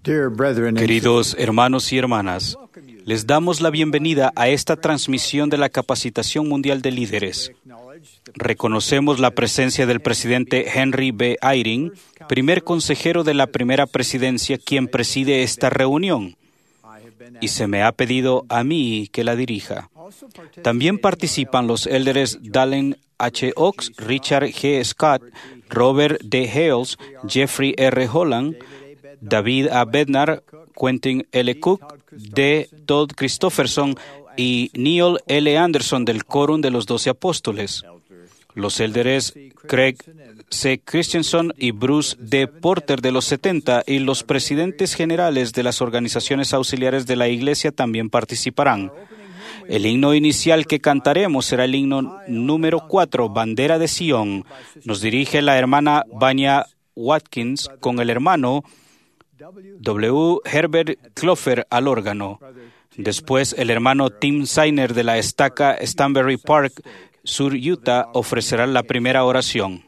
Queridos hermanos y hermanas, les damos la bienvenida a esta transmisión de la Capacitación Mundial de Líderes. Reconocemos la presencia del presidente Henry B. Eyring, primer consejero de la primera presidencia, quien preside esta reunión, y se me ha pedido a mí que la dirija. También participan los élderes Dallin H. Oaks, Richard G. Scott, Robert D. Hales, Jeffrey R. Holland, David A. Bednar, Quentin L. Cook, D. Todd Christopherson y Neil L. Anderson del Quórum de los 12 Apóstoles. Los élderes Craig C. Christensen y Bruce D. Porter de los 70 y los presidentes generales de las organizaciones auxiliares de la Iglesia también participarán. El himno inicial que cantaremos será el himno número 4, Bandera de Sion. Nos dirige la hermana Vanya Watkins con el hermano W. Herbert Clofer al órgano. Después, el hermano Tim Sainer de la estaca Stanberry Park, Sur Utah, ofrecerá la primera oración.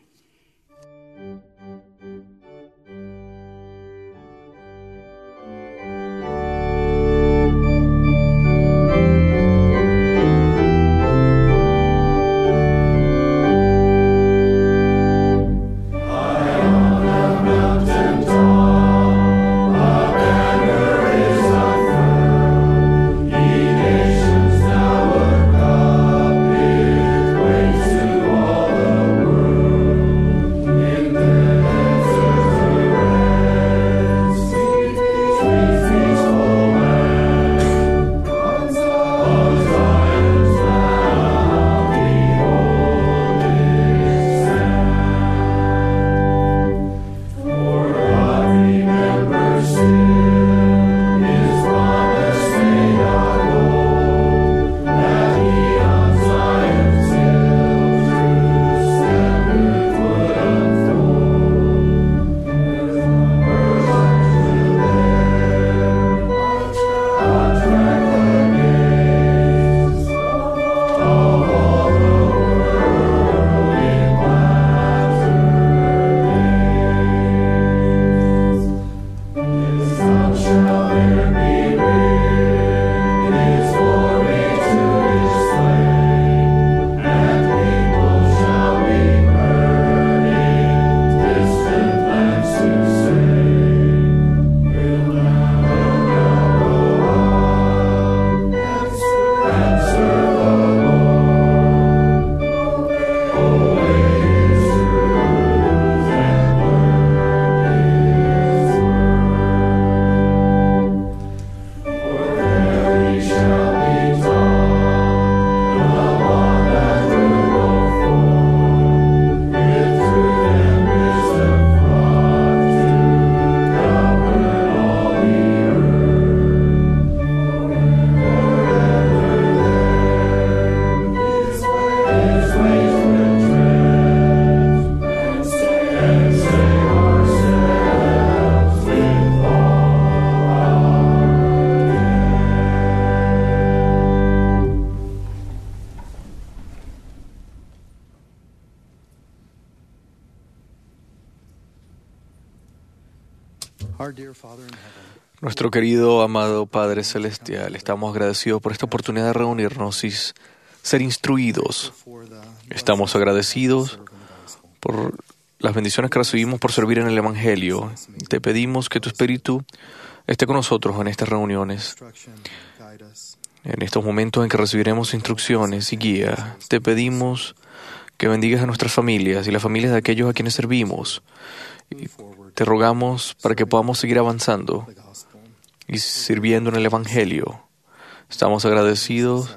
Nuestro querido, amado Padre Celestial, estamos agradecidos por esta oportunidad de reunirnos y ser instruidos. Estamos agradecidos por las bendiciones que recibimos por servir en el Evangelio. Te pedimos que tu Espíritu esté con nosotros en estas reuniones. En estos momentos en que recibiremos instrucciones y guía, te pedimos que bendigas a nuestras familias y las familias de aquellos a quienes servimos. Y te rogamos para que podamos seguir avanzando y sirviendo en el Evangelio. Estamos agradecidos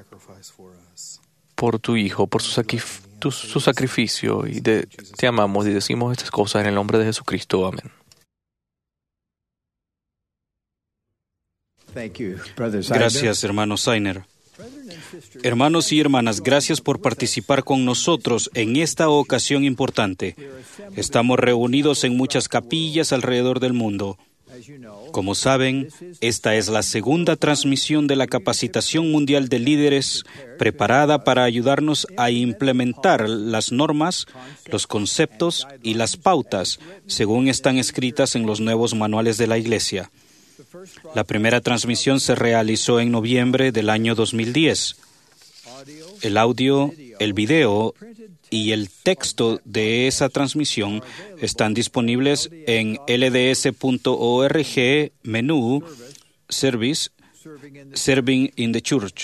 por tu Hijo, por su sacrificio, y te amamos y decimos estas cosas en el nombre de Jesucristo. Amén. Gracias, hermano Sainer. Hermanos y hermanas, gracias por participar con nosotros en esta ocasión importante. Estamos reunidos en muchas capillas alrededor del mundo. Como saben, esta es la segunda transmisión de la Capacitación Mundial de Líderes, preparada para ayudarnos a implementar las normas, los conceptos y las pautas, según están escritas en los nuevos manuales de la Iglesia. La primera transmisión se realizó en noviembre del año 2010. El audio, el video y el texto de esa transmisión están disponibles en lds.org, menú Service, Serving in the Church.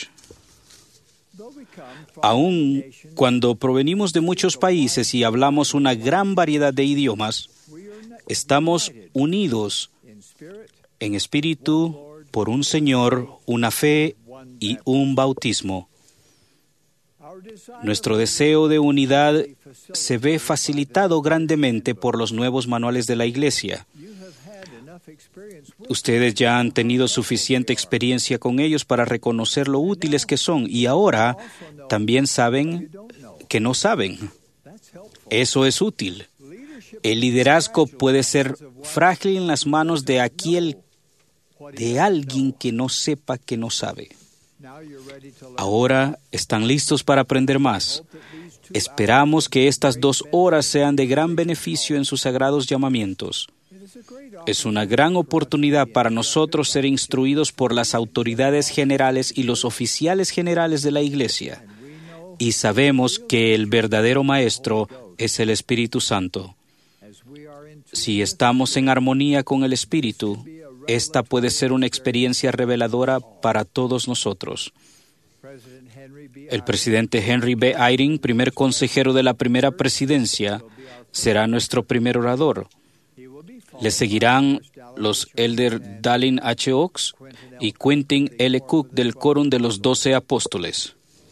Aun cuando provenimos de muchos países y hablamos una gran variedad de idiomas, estamos unidos en espíritu por un Señor, una fe y un bautismo. Nuestro deseo de unidad se ve facilitado grandemente por los nuevos manuales de la Iglesia. Ustedes ya han tenido suficiente experiencia con ellos para reconocer lo útiles que son y ahora también saben que no saben. Eso es útil. El liderazgo puede ser frágil en las manos de alguien que no sepa que no sabe. Ahora están listos para aprender más. Esperamos que estas 2 horas sean de gran beneficio en sus sagrados llamamientos. Es una gran oportunidad para nosotros ser instruidos por las autoridades generales y los oficiales generales de la Iglesia. Y sabemos que el verdadero Maestro es el Espíritu Santo. Si estamos en armonía con el Espíritu, esta puede ser una experiencia reveladora para todos nosotros. El presidente Henry B. Eyring, primer consejero de la primera presidencia, será nuestro primer orador. Le seguirán los Elder Dallin H. Oaks y Quentin L. Cook del Quórum de los 12 Apóstoles.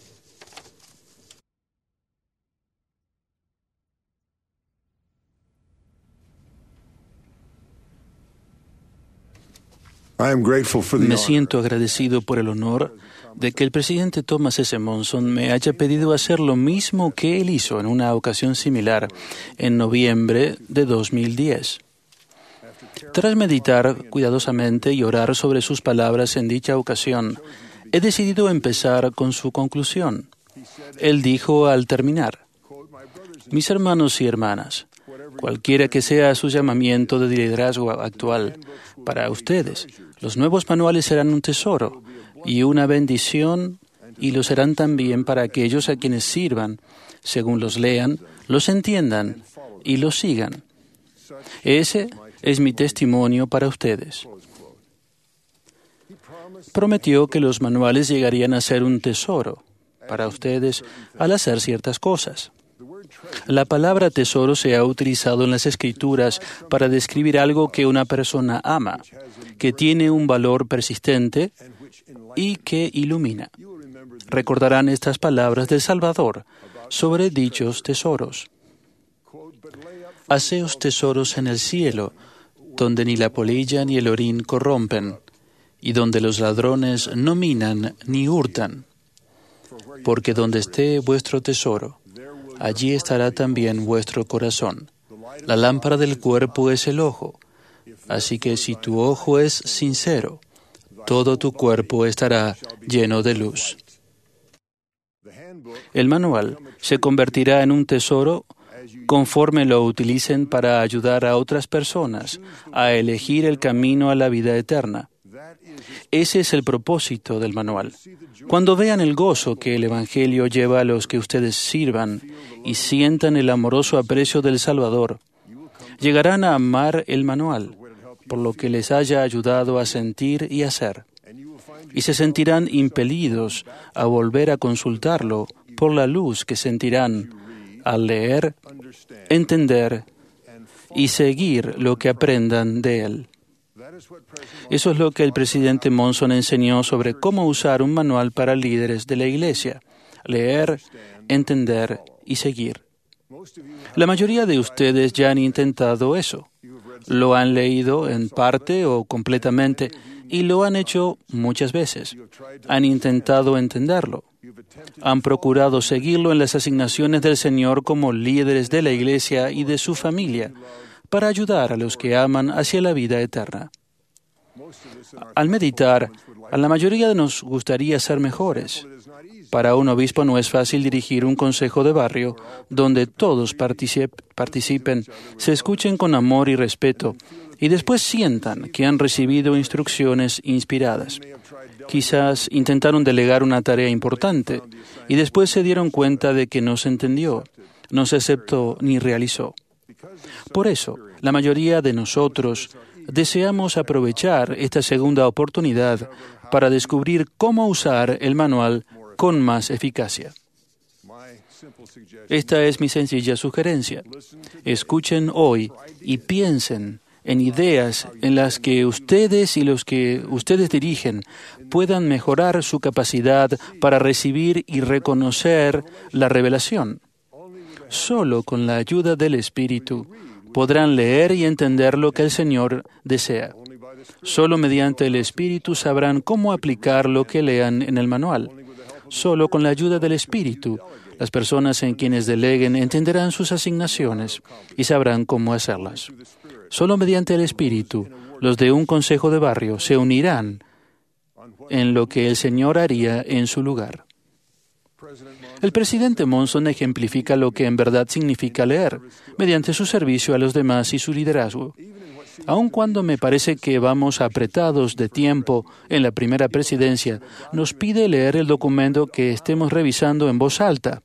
Me siento agradecido por el honor de que el presidente Thomas S. Monson me haya pedido hacer lo mismo que él hizo en una ocasión similar en noviembre de 2010. Tras meditar cuidadosamente y orar sobre sus palabras en dicha ocasión, he decidido empezar con su conclusión. Él dijo al terminar: mis hermanos y hermanas, cualquiera que sea su llamamiento de liderazgo actual para ustedes, los nuevos manuales serán un tesoro y una bendición, y lo serán también para aquellos a quienes sirvan, según los lean, los entiendan y los sigan. Ese es mi testimonio para ustedes. Prometió que los manuales llegarían a ser un tesoro para ustedes al hacer ciertas cosas. La palabra tesoro se ha utilizado en las Escrituras para describir algo que una persona ama, que tiene un valor persistente y que ilumina. Recordarán estas palabras del Salvador sobre dichos tesoros. Haceos tesoros en el cielo, donde ni la polilla ni el orín corrompen, y donde los ladrones no minan ni hurtan. Porque donde esté vuestro tesoro, allí estará también vuestro corazón. La lámpara del cuerpo es el ojo, así que si tu ojo es sincero, todo tu cuerpo estará lleno de luz. El manual se convertirá en un tesoro conforme lo utilicen para ayudar a otras personas a elegir el camino a la vida eterna. Ese es el propósito del manual. Cuando vean el gozo que el Evangelio lleva a los que ustedes sirvan y sientan el amoroso aprecio del Salvador, llegarán a amar el manual, por lo que les haya ayudado a sentir y hacer. Y se sentirán impelidos a volver a consultarlo por la luz que sentirán al leer, entender y seguir lo que aprendan de él. Eso es lo que el presidente Monson enseñó sobre cómo usar un manual para líderes de la Iglesia: leer, entender y seguir. La mayoría de ustedes ya han intentado eso. Lo han leído en parte o completamente y lo han hecho muchas veces. Han intentado entenderlo. Han procurado seguirlo en las asignaciones del Señor como líderes de la Iglesia y de su familia, para ayudar a los que aman hacia la vida eterna. Al meditar, a la mayoría de nos gustaría ser mejores. Para un obispo no es fácil dirigir un consejo de barrio donde todos participen, se escuchen con amor y respeto y después sientan que han recibido instrucciones inspiradas. Quizás intentaron delegar una tarea importante y después se dieron cuenta de que no se entendió, no se aceptó ni realizó. Por eso, la mayoría de nosotros deseamos aprovechar esta segunda oportunidad para descubrir cómo usar el manual con más eficacia. Esta es mi sencilla sugerencia. Escuchen hoy y piensen en ideas en las que ustedes y los que ustedes dirigen puedan mejorar su capacidad para recibir y reconocer la revelación. Solo con la ayuda del Espíritu podrán leer y entender lo que el Señor desea. Solo mediante el Espíritu sabrán cómo aplicar lo que lean en el manual. Solo con la ayuda del Espíritu, las personas en quienes deleguen entenderán sus asignaciones y sabrán cómo hacerlas. Solo mediante el Espíritu, los de un consejo de barrio se unirán en lo que el Señor haría en su lugar. El presidente Monson ejemplifica lo que en verdad significa leer, mediante su servicio a los demás y su liderazgo. Aun cuando me parece que vamos apretados de tiempo en la primera presidencia, nos pide leer el documento que estemos revisando en voz alta.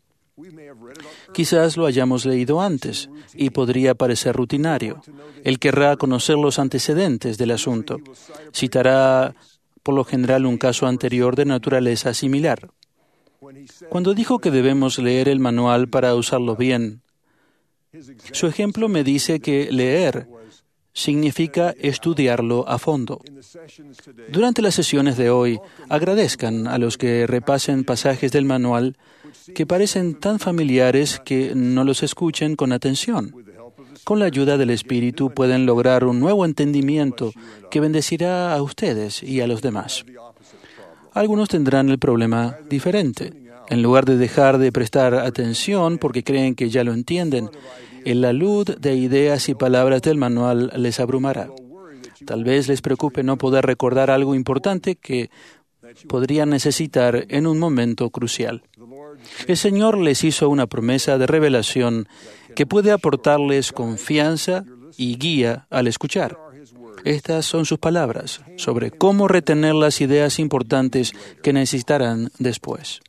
Quizás lo hayamos leído antes y podría parecer rutinario. Él querrá conocer los antecedentes del asunto. Citará, por lo general, un caso anterior de naturaleza similar. Cuando dijo que debemos leer el manual para usarlo bien, su ejemplo me dice que leer significa estudiarlo a fondo. Durante las sesiones de hoy, agradezcan a los que repasen pasajes del manual que parecen tan familiares que no los escuchen con atención. Con la ayuda del Espíritu pueden lograr un nuevo entendimiento que bendecirá a ustedes y a los demás. Algunos tendrán el problema diferente. En lugar de dejar de prestar atención porque creen que ya lo entienden, el alud de ideas y palabras del manual les abrumará. Tal vez les preocupe no poder recordar algo importante que podrían necesitar en un momento crucial. El Señor les hizo una promesa de revelación que puede aportarles confianza y guía al escuchar. Estas son sus palabras sobre cómo retener las ideas importantes que necesitarán después.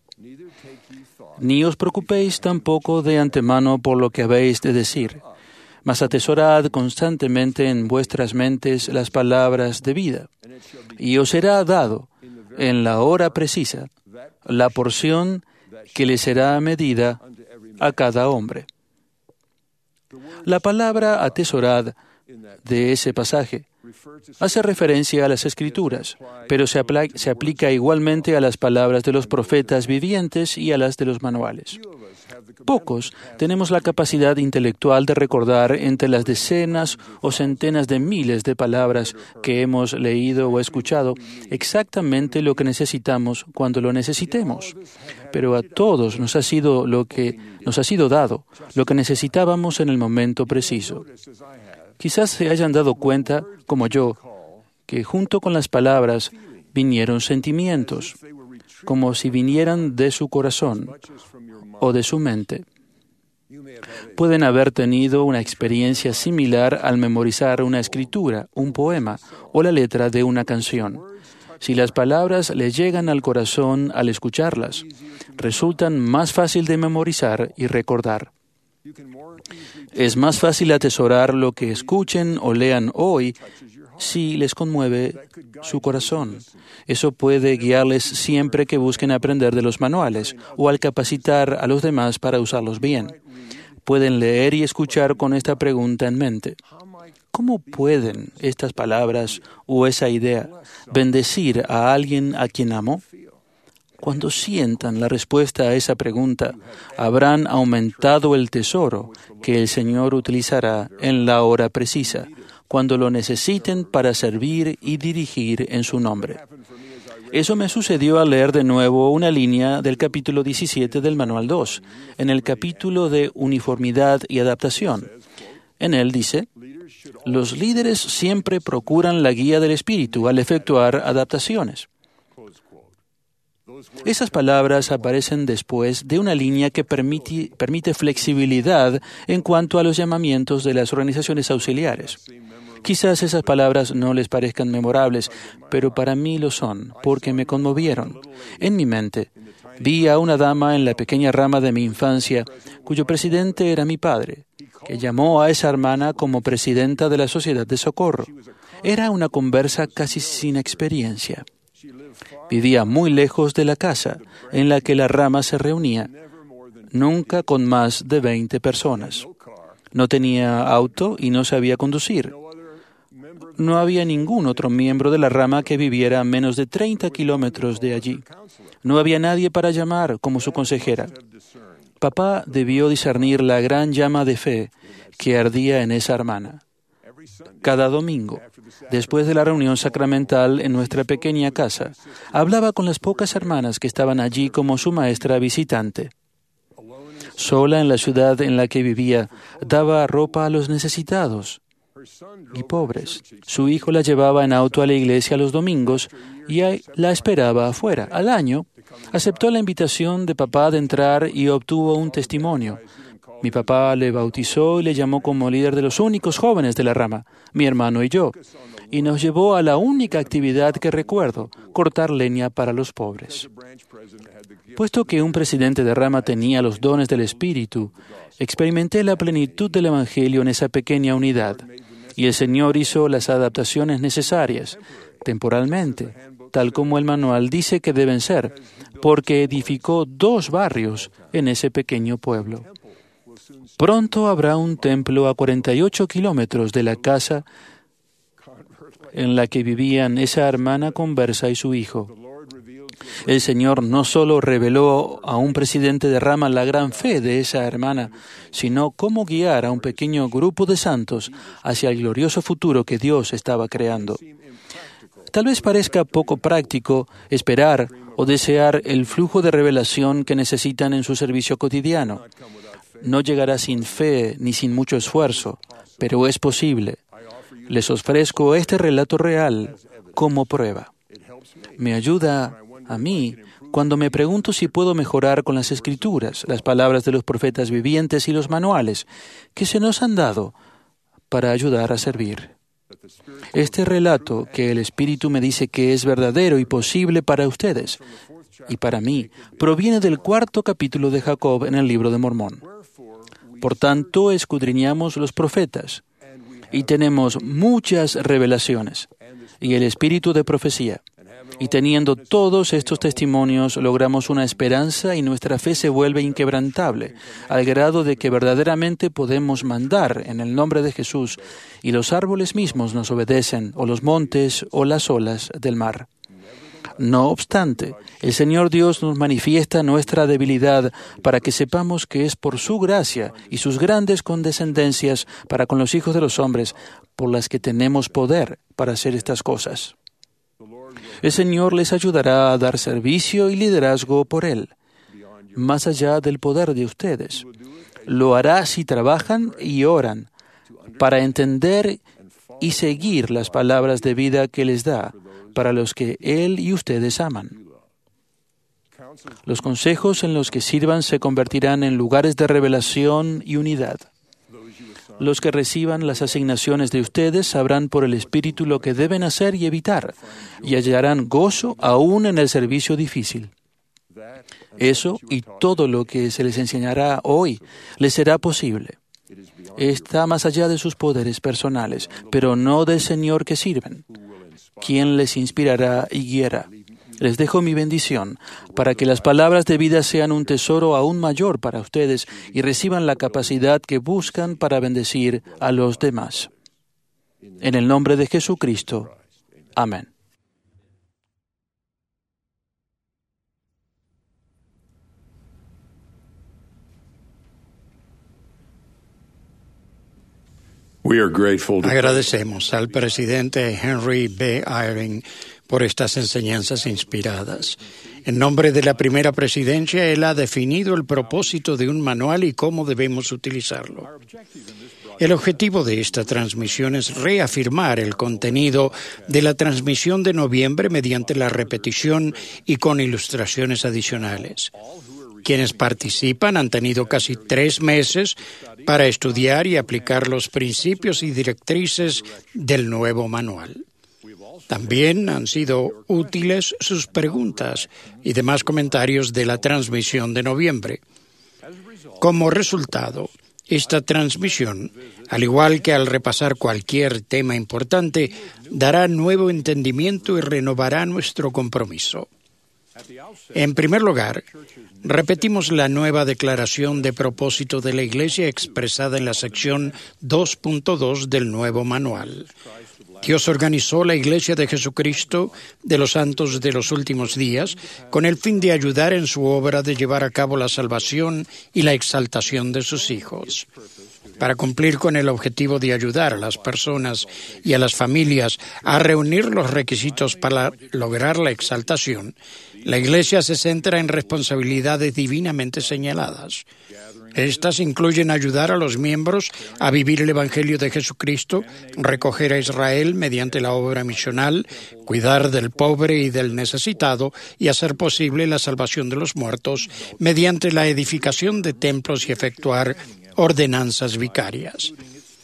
Ni os preocupéis tampoco de antemano por lo que habéis de decir, mas atesorad constantemente en vuestras mentes las palabras de vida, y os será dado, en la hora precisa, la porción que le será medida a cada hombre. La palabra atesorad de ese pasaje hace referencia a las Escrituras, pero se aplica igualmente a las palabras de los profetas vivientes y a las de los manuales. Pocos tenemos la capacidad intelectual de recordar entre las decenas o centenas de miles de palabras que hemos leído o escuchado exactamente lo que necesitamos cuando lo necesitemos. Pero a todos nos ha sido dado lo que necesitábamos en el momento preciso. Quizás se hayan dado cuenta, como yo, que junto con las palabras vinieron sentimientos, como si vinieran de su corazón o de su mente. Pueden haber tenido una experiencia similar al memorizar una escritura, un poema o la letra de una canción. Si las palabras les llegan al corazón al escucharlas, resultan más fácil de memorizar y recordar. Es más fácil atesorar lo que escuchen o lean hoy si les conmueve su corazón. Eso puede guiarles siempre que busquen aprender de los manuales o al capacitar a los demás para usarlos bien. Pueden leer y escuchar con esta pregunta en mente. ¿Cómo pueden estas palabras o esa idea bendecir a alguien a quien amo? Cuando sientan la respuesta a esa pregunta, habrán aumentado el tesoro que el Señor utilizará en la hora precisa, cuando lo necesiten para servir y dirigir en su nombre. Eso me sucedió al leer de nuevo una línea del capítulo 17 del Manual 2, en el capítulo de uniformidad y adaptación. En él dice: los líderes siempre procuran la guía del Espíritu al efectuar adaptaciones. Esas palabras aparecen después de una línea que permite flexibilidad en cuanto a los llamamientos de las organizaciones auxiliares. Quizás esas palabras no les parezcan memorables, pero para mí lo son, porque me conmovieron. En mi mente, vi a una dama en la pequeña rama de mi infancia, cuyo presidente era mi padre, que llamó a esa hermana como presidenta de la Sociedad de Socorro. Era una conversa casi sin experiencia. Vivía muy lejos de la casa en la que la rama se reunía, nunca con más de 20 personas. No tenía auto y no sabía conducir. No había ningún otro miembro de la rama que viviera a menos de 30 kilómetros de allí. No había nadie para llamar como su consejera. Papá debió discernir la gran llama de fe que ardía en esa hermana. Cada domingo, después de la reunión sacramental en nuestra pequeña casa, hablaba con las pocas hermanas que estaban allí como su maestra visitante. Sola en la ciudad en la que vivía, daba ropa a los necesitados y pobres. Su hijo la llevaba en auto a la iglesia los domingos y la esperaba afuera. Al año, aceptó la invitación de papá de entrar y obtuvo un testimonio. Mi papá le bautizó y le llamó como líder de los únicos jóvenes de la rama, mi hermano y yo, y nos llevó a la única actividad que recuerdo, cortar leña para los pobres. Puesto que un presidente de rama tenía los dones del Espíritu, experimenté la plenitud del Evangelio en esa pequeña unidad, y el Señor hizo las adaptaciones necesarias, temporalmente, tal como el manual dice que deben ser, porque edificó 2 barrios en ese pequeño pueblo. Pronto habrá un templo a 48 kilómetros de la casa en la que vivían esa hermana conversa y su hijo. El Señor no solo reveló a un presidente de rama la gran fe de esa hermana, sino cómo guiar a un pequeño grupo de santos hacia el glorioso futuro que Dios estaba creando. Tal vez parezca poco práctico esperar o desear el flujo de revelación que necesitan en su servicio cotidiano. No llegará sin fe ni sin mucho esfuerzo, pero es posible. Les ofrezco este relato real como prueba. Me ayuda a mí cuando me pregunto si puedo mejorar con las Escrituras, las palabras de los profetas vivientes y los manuales que se nos han dado para ayudar a servir. Este relato que el Espíritu me dice que es verdadero y posible para ustedes y para mí proviene del 4º capítulo de Jacob en el Libro de Mormón. Por tanto, escudriñamos los profetas y tenemos muchas revelaciones y el espíritu de profecía. Y teniendo todos estos testimonios, logramos una esperanza y nuestra fe se vuelve inquebrantable, al grado de que verdaderamente podemos mandar en el nombre de Jesús y los árboles mismos nos obedecen, o los montes o las olas del mar. No obstante, el Señor Dios nos manifiesta nuestra debilidad para que sepamos que es por su gracia y sus grandes condescendencias para con los hijos de los hombres por las que tenemos poder para hacer estas cosas. El Señor les ayudará a dar servicio y liderazgo por Él, más allá del poder de ustedes. Lo hará si trabajan y oran para entender y seguir las palabras de vida que les da para los que Él y ustedes aman. Los consejos en los que sirvan se convertirán en lugares de revelación y unidad. Los que reciban las asignaciones de ustedes sabrán por el Espíritu lo que deben hacer y evitar, y hallarán gozo aún en el servicio difícil. Eso y todo lo que se les enseñará hoy les será posible. Está más allá de sus poderes personales, pero no del Señor que sirven, quien les inspirará y guiará. Les dejo mi bendición para que las palabras de vida sean un tesoro aún mayor para ustedes y reciban la capacidad que buscan para bendecir a los demás. En el nombre de Jesucristo. Amén. Agradecemos al presidente Henry B. Eyring por estas enseñanzas inspiradas. En nombre de la primera presidencia, él ha definido el propósito de un manual y cómo debemos utilizarlo. El objetivo de esta transmisión es reafirmar el contenido de la transmisión de noviembre mediante la repetición y con ilustraciones adicionales. Quienes participan han tenido casi 3 meses para estudiar y aplicar los principios y directrices del nuevo manual. También han sido útiles sus preguntas y demás comentarios de la transmisión de noviembre. Como resultado, esta transmisión, al igual que al repasar cualquier tema importante, dará nuevo entendimiento y renovará nuestro compromiso. En primer lugar, repetimos la nueva declaración de propósito de la Iglesia expresada en la sección 2.2 del nuevo manual. Dios organizó la Iglesia de Jesucristo de los Santos de los Últimos Días con el fin de ayudar en su obra de llevar a cabo la salvación y la exaltación de sus hijos. Para cumplir con el objetivo de ayudar a las personas y a las familias a reunir los requisitos para lograr la exaltación, la Iglesia se centra en responsabilidades divinamente señaladas. Estas incluyen ayudar a los miembros a vivir el Evangelio de Jesucristo, recoger a Israel mediante la obra misional, cuidar del pobre y del necesitado y hacer posible la salvación de los muertos mediante la edificación de templos y efectuar ordenanzas vicarias.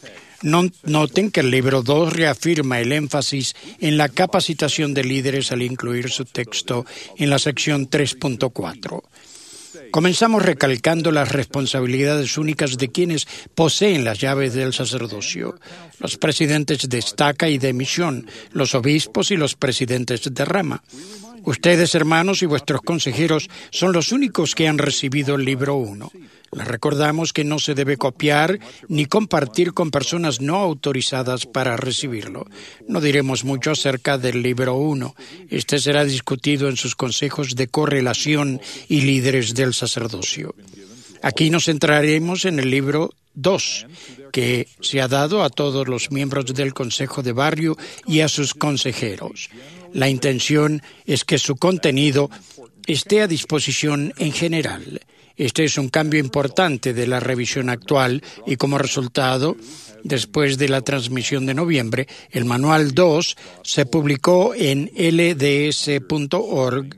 Noten que el libro 2 reafirma el énfasis en la capacitación de líderes al incluir su texto en la sección 3.4. Comenzamos recalcando las responsabilidades únicas de quienes poseen las llaves del sacerdocio: los presidentes de estaca y de misión, los obispos y los presidentes de rama. Ustedes, hermanos, y vuestros consejeros son los únicos que han recibido el libro 1. Les recordamos que no se debe copiar ni compartir con personas no autorizadas para recibirlo. No diremos mucho acerca del libro 1. Este será discutido en sus consejos de correlación y líderes del sacerdocio. Aquí nos centraremos en el libro 2, que se ha dado a todos los miembros del Consejo de Barrio y a sus consejeros. La intención es que su contenido esté a disposición en general. Este es un cambio importante de la revisión actual y, como resultado, después de la transmisión de noviembre, el Manual 2 se publicó en lds.org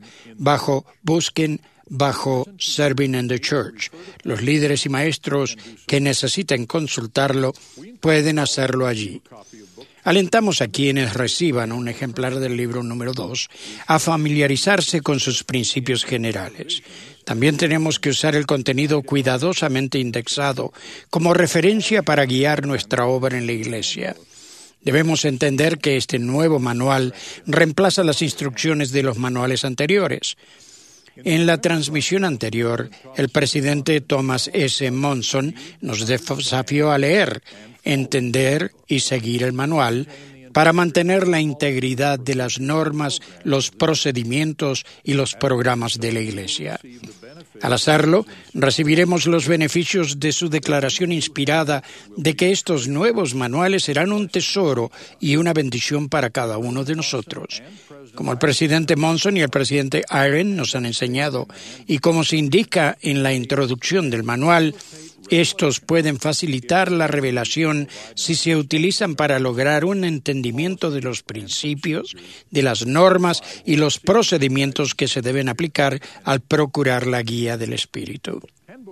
busquen bajo Serving in the Church. Los líderes y maestros que necesiten consultarlo pueden hacerlo allí. Alentamos a quienes reciban un ejemplar del libro número 2 a familiarizarse con sus principios generales. También tenemos que usar el contenido cuidadosamente indexado como referencia para guiar nuestra obra en la Iglesia. Debemos entender que este nuevo manual reemplaza las instrucciones de los manuales anteriores. En la transmisión anterior, el presidente Thomas S. Monson nos desafió a leer, entender y seguir el manual para mantener la integridad de las normas, los procedimientos y los programas de la Iglesia. Al hacerlo, recibiremos los beneficios de su declaración inspirada de que estos nuevos manuales serán un tesoro y una bendición para cada uno de nosotros. Como el presidente Monson y el presidente Eyring nos han enseñado, y como se indica en la introducción del manual, estos pueden facilitar la revelación si se utilizan para lograr un entendimiento de los principios, de las normas y los procedimientos que se deben aplicar al procurar la guía del Espíritu.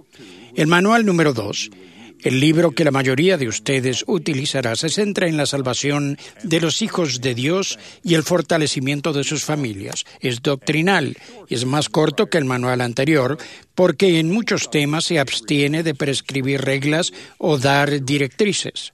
El manual número 2, el libro que la mayoría de ustedes utilizará, se centra en la salvación de los hijos de Dios y el fortalecimiento de sus familias. Es doctrinal y es más corto que el manual anterior porque en muchos temas se abstiene de prescribir reglas o dar directrices.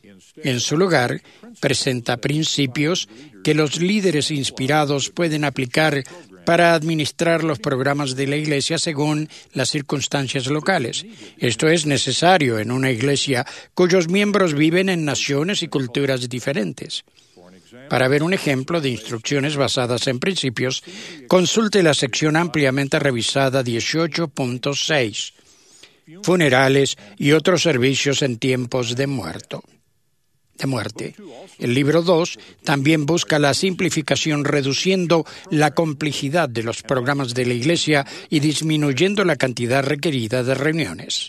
En su lugar, presenta principios que los líderes inspirados pueden aplicar para administrar los programas de la Iglesia según las circunstancias locales. Esto es necesario en una Iglesia cuyos miembros viven en naciones y culturas diferentes. Para ver un ejemplo de instrucciones basadas en principios, consulte la sección ampliamente revisada 18.6, funerales y otros servicios en tiempos de muerto. De de muerte. El libro 2 también busca la simplificación, reduciendo la complejidad de los programas de la Iglesia y disminuyendo la cantidad requerida de reuniones.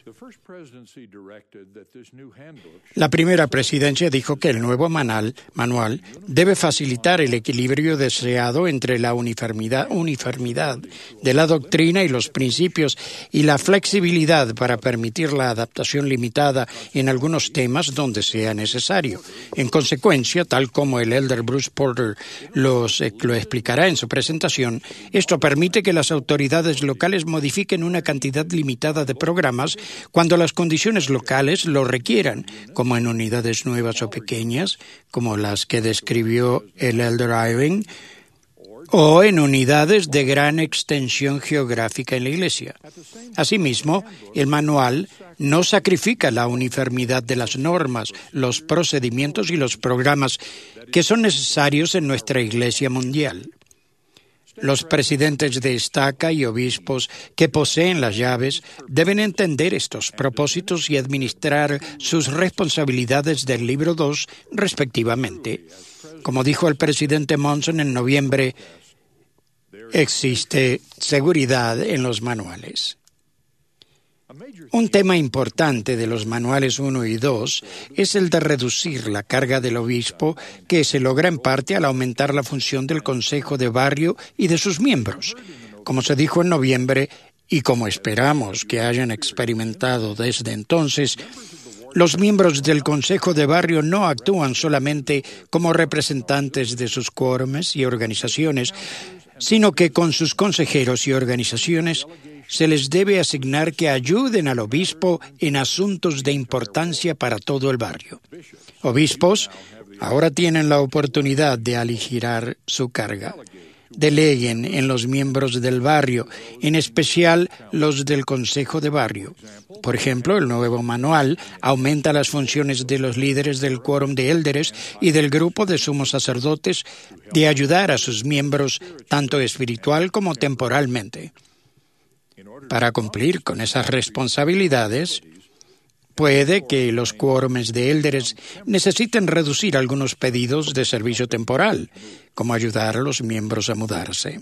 La primera presidencia dijo que el nuevo manual debe facilitar el equilibrio deseado entre la uniformidad de la doctrina y los principios y la flexibilidad para permitir la adaptación limitada en algunos temas donde sea necesario. En consecuencia, tal como el elder Bruce Porter lo explicará en su presentación, esto permite que las autoridades locales modifiquen una cantidad limitada de programas cuando las condiciones locales lo requieran, como en unidades nuevas o pequeñas, como las que describió el elder Eyring, o en unidades de gran extensión geográfica en la Iglesia. Asimismo, el manual no sacrifica la uniformidad de las normas, los procedimientos y los programas que son necesarios en nuestra Iglesia mundial. Los presidentes de estaca y obispos que poseen las llaves deben entender estos propósitos y administrar sus responsabilidades del libro 2 respectivamente. Como dijo el presidente Monson en noviembre, existe seguridad en los manuales. Un tema importante de los manuales 1 y 2 es el de reducir la carga del obispo, que se logra en parte al aumentar la función del Consejo de Barrio y de sus miembros. Como se dijo en noviembre, y como esperamos que hayan experimentado desde entonces, los miembros del Consejo de Barrio no actúan solamente como representantes de sus quórumes y organizaciones, sino que con sus consejeros y organizaciones se les debe asignar que ayuden al obispo en asuntos de importancia para todo el barrio. Obispos ahora tienen la oportunidad de aligerar su carga. Deleguen en los miembros del barrio, en especial los del Consejo de Barrio. Por ejemplo, el nuevo manual aumenta las funciones de los líderes del quórum de élderes y del grupo de sumos sacerdotes de ayudar a sus miembros tanto espiritual como temporalmente. Para cumplir con esas responsabilidades, puede que los quórumes de élderes necesiten reducir algunos pedidos de servicio temporal, como ayudar a los miembros a mudarse.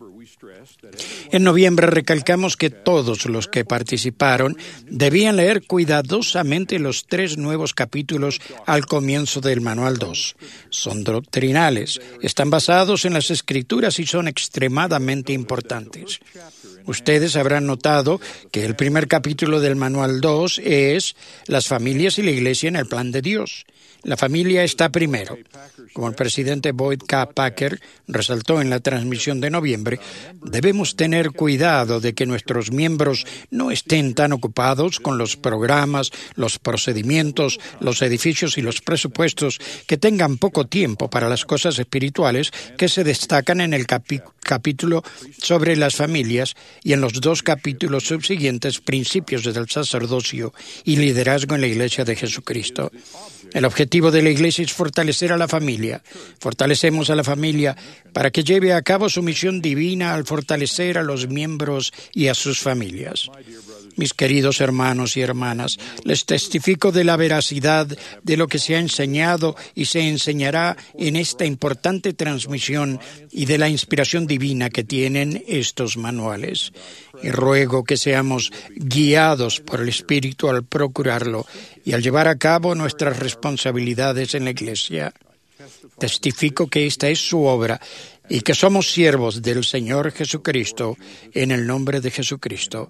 En noviembre recalcamos que todos los que participaron debían leer cuidadosamente los 3 nuevos capítulos al comienzo del Manual 2. Son doctrinales, están basados en las Escrituras y son extremadamente importantes. Ustedes habrán notado que el primer capítulo del Manual 2 es las familias y la Iglesia en el plan de Dios. La familia está primero. Como el presidente Boyd K. Packer resaltó en la transmisión de noviembre, debemos tener cuidado de que nuestros miembros no estén tan ocupados con los programas, los procedimientos, los edificios y los presupuestos que tengan poco tiempo para las cosas espirituales que se destacan en el capítulo sobre las familias y en los 2 capítulos subsiguientes, principios del sacerdocio y liderazgo en la Iglesia de Jesucristo. El objetivo de la Iglesia es fortalecer a la familia. Fortalecemos a la familia para que lleve a cabo su misión divina al fortalecer a los miembros y a sus familias. Mis queridos hermanos y hermanas, les testifico de la veracidad de lo que se ha enseñado y se enseñará en esta importante transmisión y de la inspiración divina que tienen estos manuales. Y ruego que seamos guiados por el Espíritu al procurarlo y al llevar a cabo nuestras responsabilidades en la Iglesia. Testifico que esta es su obra y que somos siervos del Señor Jesucristo, en el nombre de Jesucristo.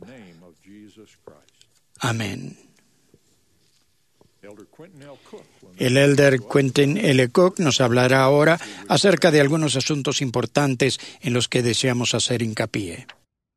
Amén. El elder Quentin L. Cook nos hablará ahora acerca de algunos asuntos importantes en los que deseamos hacer hincapié.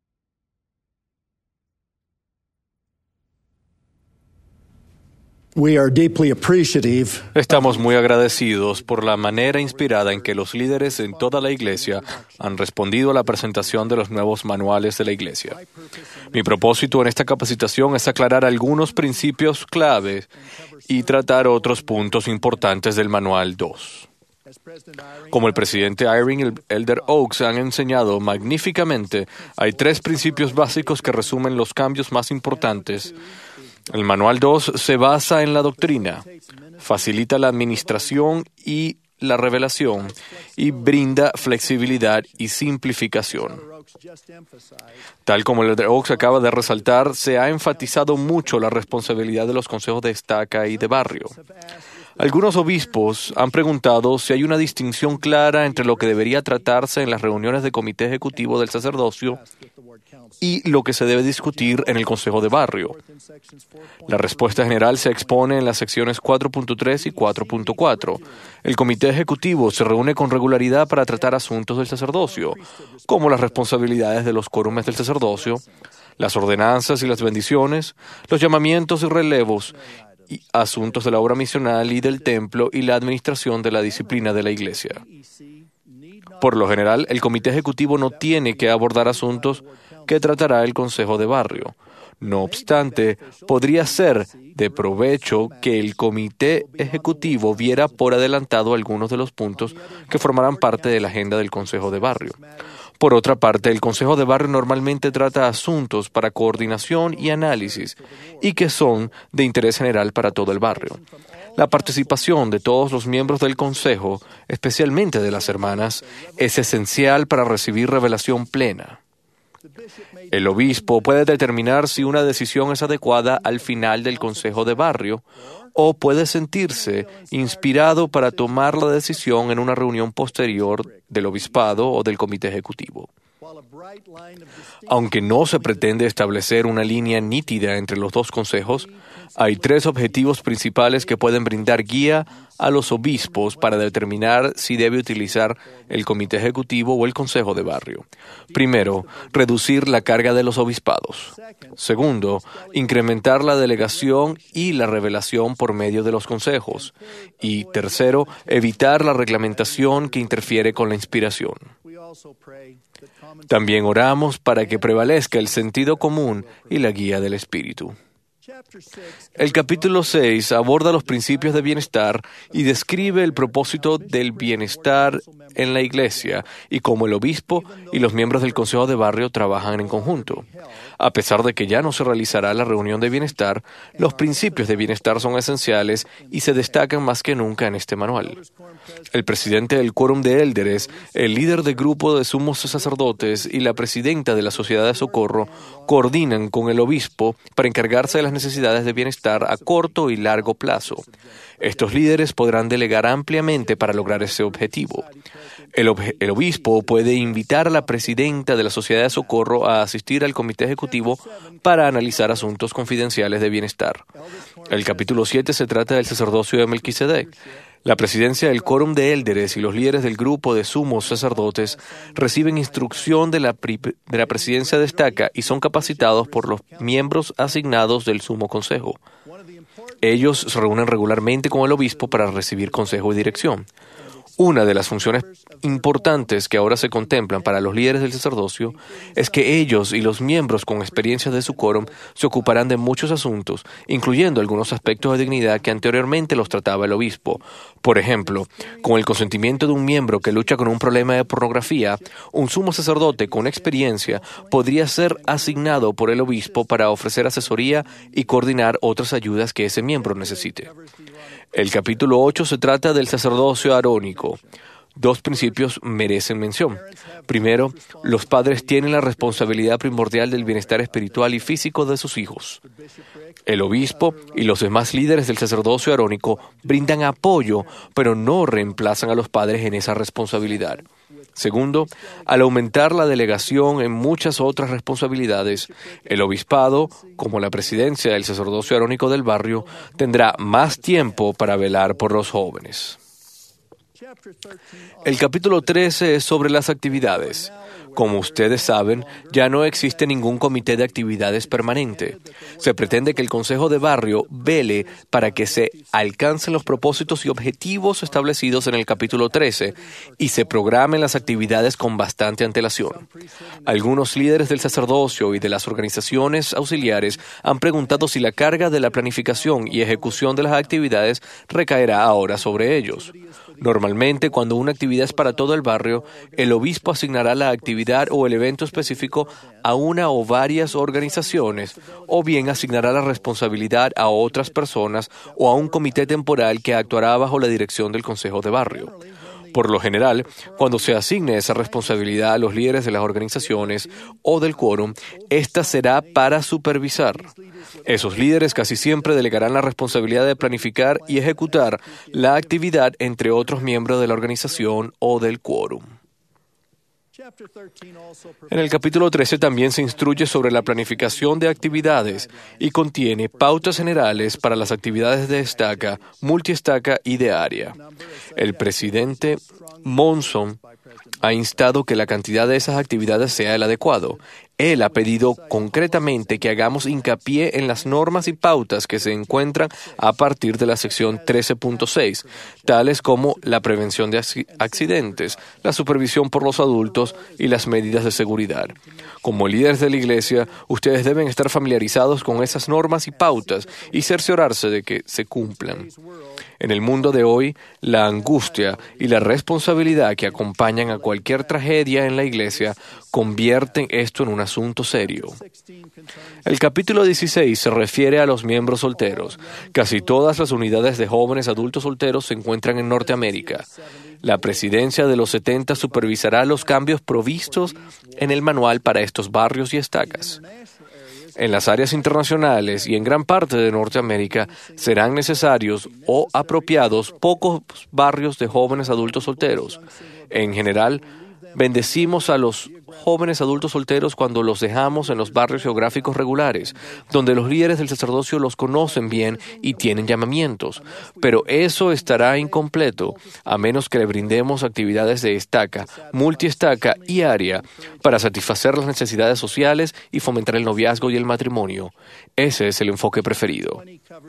Estamos muy agradecidos por la manera inspirada en que los líderes en toda la Iglesia han respondido a la presentación de los nuevos manuales de la Iglesia. Mi propósito en esta capacitación es aclarar algunos principios clave y tratar otros puntos importantes del Manual 2. Como el presidente Eyring y el elder Oaks han enseñado magníficamente, hay 3 principios básicos que resumen los cambios más importantes El Manual 2 se basa en la doctrina, facilita la administración y la revelación y brinda flexibilidad y simplificación. Tal como el Elder Oaks acaba de resaltar, se ha enfatizado mucho la responsabilidad de los consejos de estaca y de barrio. Algunos obispos han preguntado si hay una distinción clara entre lo que debería tratarse en las reuniones de comité ejecutivo del sacerdocio y lo que se debe discutir en el consejo de barrio. La respuesta general se expone en las secciones 4.3 y 4.4. El comité ejecutivo se reúne con regularidad para tratar asuntos del sacerdocio, como las responsabilidades de los quórumes del sacerdocio, las ordenanzas y las bendiciones, los llamamientos y relevos, y asuntos de la obra misional y del templo y la administración de la disciplina de la iglesia. Por lo general, el comité ejecutivo no tiene que abordar asuntos que tratará el consejo de barrio. No obstante, podría ser de provecho que el comité ejecutivo viera por adelantado algunos de los puntos que formarán parte de la agenda del consejo de barrio. Por otra parte, el consejo de barrio normalmente trata asuntos para coordinación y análisis y que son de interés general para todo el barrio. La participación de todos los miembros del consejo, especialmente de las hermanas, es esencial para recibir revelación plena. El obispo puede determinar si una decisión es adecuada al final del consejo de barrio o puede sentirse inspirado para tomar la decisión en una reunión posterior del obispado o del comité ejecutivo. Aunque no se pretende establecer una línea nítida entre los dos consejos, hay tres objetivos principales que pueden brindar guía a los obispos para determinar si debe utilizar el comité ejecutivo o el consejo de barrio. Primero, reducir la carga de los obispados. Segundo, incrementar la delegación y la revelación por medio de los consejos. Y tercero, evitar la reglamentación que interfiere con la inspiración. También oramos para que prevalezca el sentido común y la guía del Espíritu. El capítulo 6 aborda los principios de bienestar y describe el propósito del bienestar en la iglesia y cómo el obispo y los miembros del consejo de barrio trabajan en conjunto. A pesar de que ya no se realizará la reunión de bienestar, los principios de bienestar son esenciales y se destacan más que nunca en este manual. El presidente del quórum de élderes, el líder del grupo de sumos sacerdotes y la presidenta de la sociedad de socorro coordinan con el obispo para encargarse de las necesidades de bienestar a corto y largo plazo. Estos líderes podrán delegar ampliamente para lograr ese objetivo. El obispo puede invitar a la presidenta de la sociedad de socorro a asistir al comité ejecutivo para analizar asuntos confidenciales de bienestar. El capítulo 7 se trata del sacerdocio de Melquisedec. La presidencia del quórum de élderes y los líderes del grupo de sumos sacerdotes reciben instrucción de la presidencia de estaca y son capacitados por los miembros asignados del sumo consejo. Ellos se reúnen regularmente con el obispo para recibir consejo y dirección. Una de las funciones importantes que ahora se contemplan para los líderes del sacerdocio es que ellos y los miembros con experiencia de su quórum se ocuparán de muchos asuntos, incluyendo algunos aspectos de dignidad que anteriormente los trataba el obispo. Por ejemplo, con el consentimiento de un miembro que lucha con un problema de pornografía, un sumo sacerdote con experiencia podría ser asignado por el obispo para ofrecer asesoría y coordinar otras ayudas que ese miembro necesite. El capítulo 8 se trata del sacerdocio arónico. Dos principios merecen mención. Primero, los padres tienen la responsabilidad primordial del bienestar espiritual y físico de sus hijos. El obispo y los demás líderes del sacerdocio arónico brindan apoyo, pero no reemplazan a los padres en esa responsabilidad. Segundo, al aumentar la delegación en muchas otras responsabilidades, el obispado, como la presidencia del sacerdocio arónico del barrio, tendrá más tiempo para velar por los jóvenes. El capítulo 13 es sobre las actividades. Como ustedes saben, ya no existe ningún comité de actividades permanente. Se pretende que el Consejo de Barrio vele para que se alcancen los propósitos y objetivos establecidos en el capítulo 13 y se programen las actividades con bastante antelación. Algunos líderes del sacerdocio y de las organizaciones auxiliares han preguntado si la carga de la planificación y ejecución de las actividades recaerá ahora sobre ellos. Normalmente, cuando una actividad es para todo el barrio, el obispo asignará la actividad o el evento específico a una o varias organizaciones, o bien asignará la responsabilidad a otras personas o a un comité temporal que actuará bajo la dirección del consejo de barrio. Por lo general, cuando se asigne esa responsabilidad a los líderes de las organizaciones o del quórum, esta será para supervisar. Esos líderes casi siempre delegarán la responsabilidad de planificar y ejecutar la actividad entre otros miembros de la organización o del quórum. En el capítulo 13 también se instruye sobre la planificación de actividades y contiene pautas generales para las actividades de estaca, multiestaca y de área. El presidente Monson ha instado que la cantidad de esas actividades sea el adecuado. Él ha pedido concretamente que hagamos hincapié en las normas y pautas que se encuentran a partir de la sección 13.6, tales como la prevención de accidentes, la supervisión por los adultos y las medidas de seguridad. Como líderes de la Iglesia, ustedes deben estar familiarizados con esas normas y pautas y cerciorarse de que se cumplan. En el mundo de hoy, la angustia y la responsabilidad que acompañan a cualquier tragedia en la Iglesia convierten esto en un asunto serio. El capítulo 16 se refiere a los miembros solteros. Casi todas las unidades de jóvenes adultos solteros se encuentran en Norteamérica. La presidencia de los 70 supervisará los cambios provistos en el manual para estos barrios y estacas. En las áreas internacionales y en gran parte de Norteamérica serán necesarios o apropiados pocos barrios de jóvenes adultos solteros. En general, bendecimos a los jóvenes adultos solteros cuando los dejamos en los barrios geográficos regulares, donde los líderes del sacerdocio los conocen bien y tienen llamamientos. Pero eso estará incompleto a menos que le brindemos actividades de estaca, multiestaca y área para satisfacer las necesidades sociales y fomentar el noviazgo y el matrimonio. Ese es el enfoque preferido.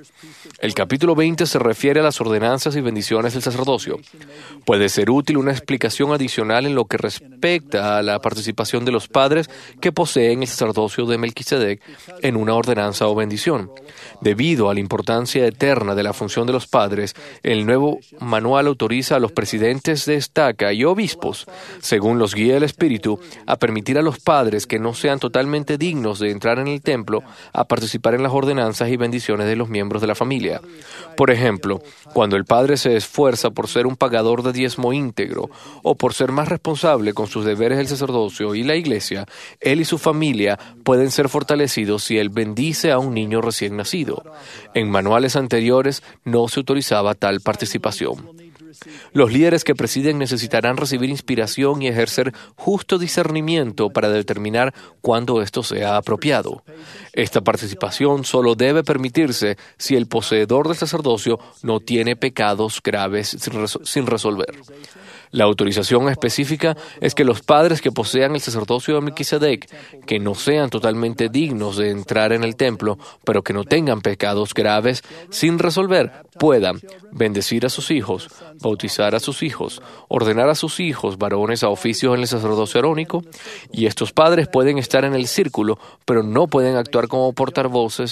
El capítulo 20 se refiere a las ordenanzas y bendiciones del sacerdocio. Puede ser útil una explicación adicional en lo que respecta a la participación de los padres que poseen el sacerdocio de Melquisedec en una ordenanza o bendición. Debido a la importancia eterna de la función de los padres, el nuevo manual autoriza a los presidentes de estaca y obispos, según los guía el Espíritu, a permitir a los padres que no sean totalmente dignos de entrar en el templo a participar en las ordenanzas y bendiciones de los miembros de la familia. Por ejemplo, cuando el padre se esfuerza por ser un pagador de diezmo íntegro o por ser más responsable con sus deberes del sacerdocio y la iglesia, él y su familia pueden ser fortalecidos si él bendice a un niño recién nacido. En manuales anteriores no se autorizaba tal participación. Los líderes que presiden necesitarán recibir inspiración y ejercer justo discernimiento para determinar cuándo esto sea apropiado. Esta participación solo debe permitirse si el poseedor del sacerdocio no tiene pecados graves sin resolver. La autorización específica es que los padres que posean el sacerdocio de Melquisedec, que no sean totalmente dignos de entrar en el templo, pero que no tengan pecados graves sin resolver, puedan bendecir a sus hijos, bautizar a sus hijos, ordenar a sus hijos varones a oficios en el sacerdocio arónico, y estos padres pueden estar en el círculo, pero no pueden actuar como portavoces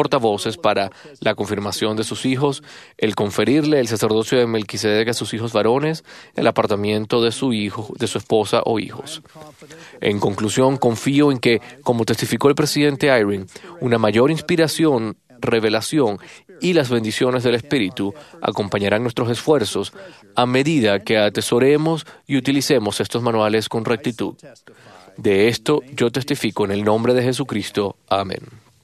para la confirmación de sus hijos, el conferirle el sacerdocio de Melquisedec a sus hijos varones, el apartamiento de su hijo, de su esposa o hijos. En conclusión, confío en que, como testificó el presidente Eyring, una mayor inspiración, revelación y las bendiciones del Espíritu acompañarán nuestros esfuerzos a medida que atesoremos y utilicemos estos manuales con rectitud. De esto yo testifico en el nombre de Jesucristo. Amén.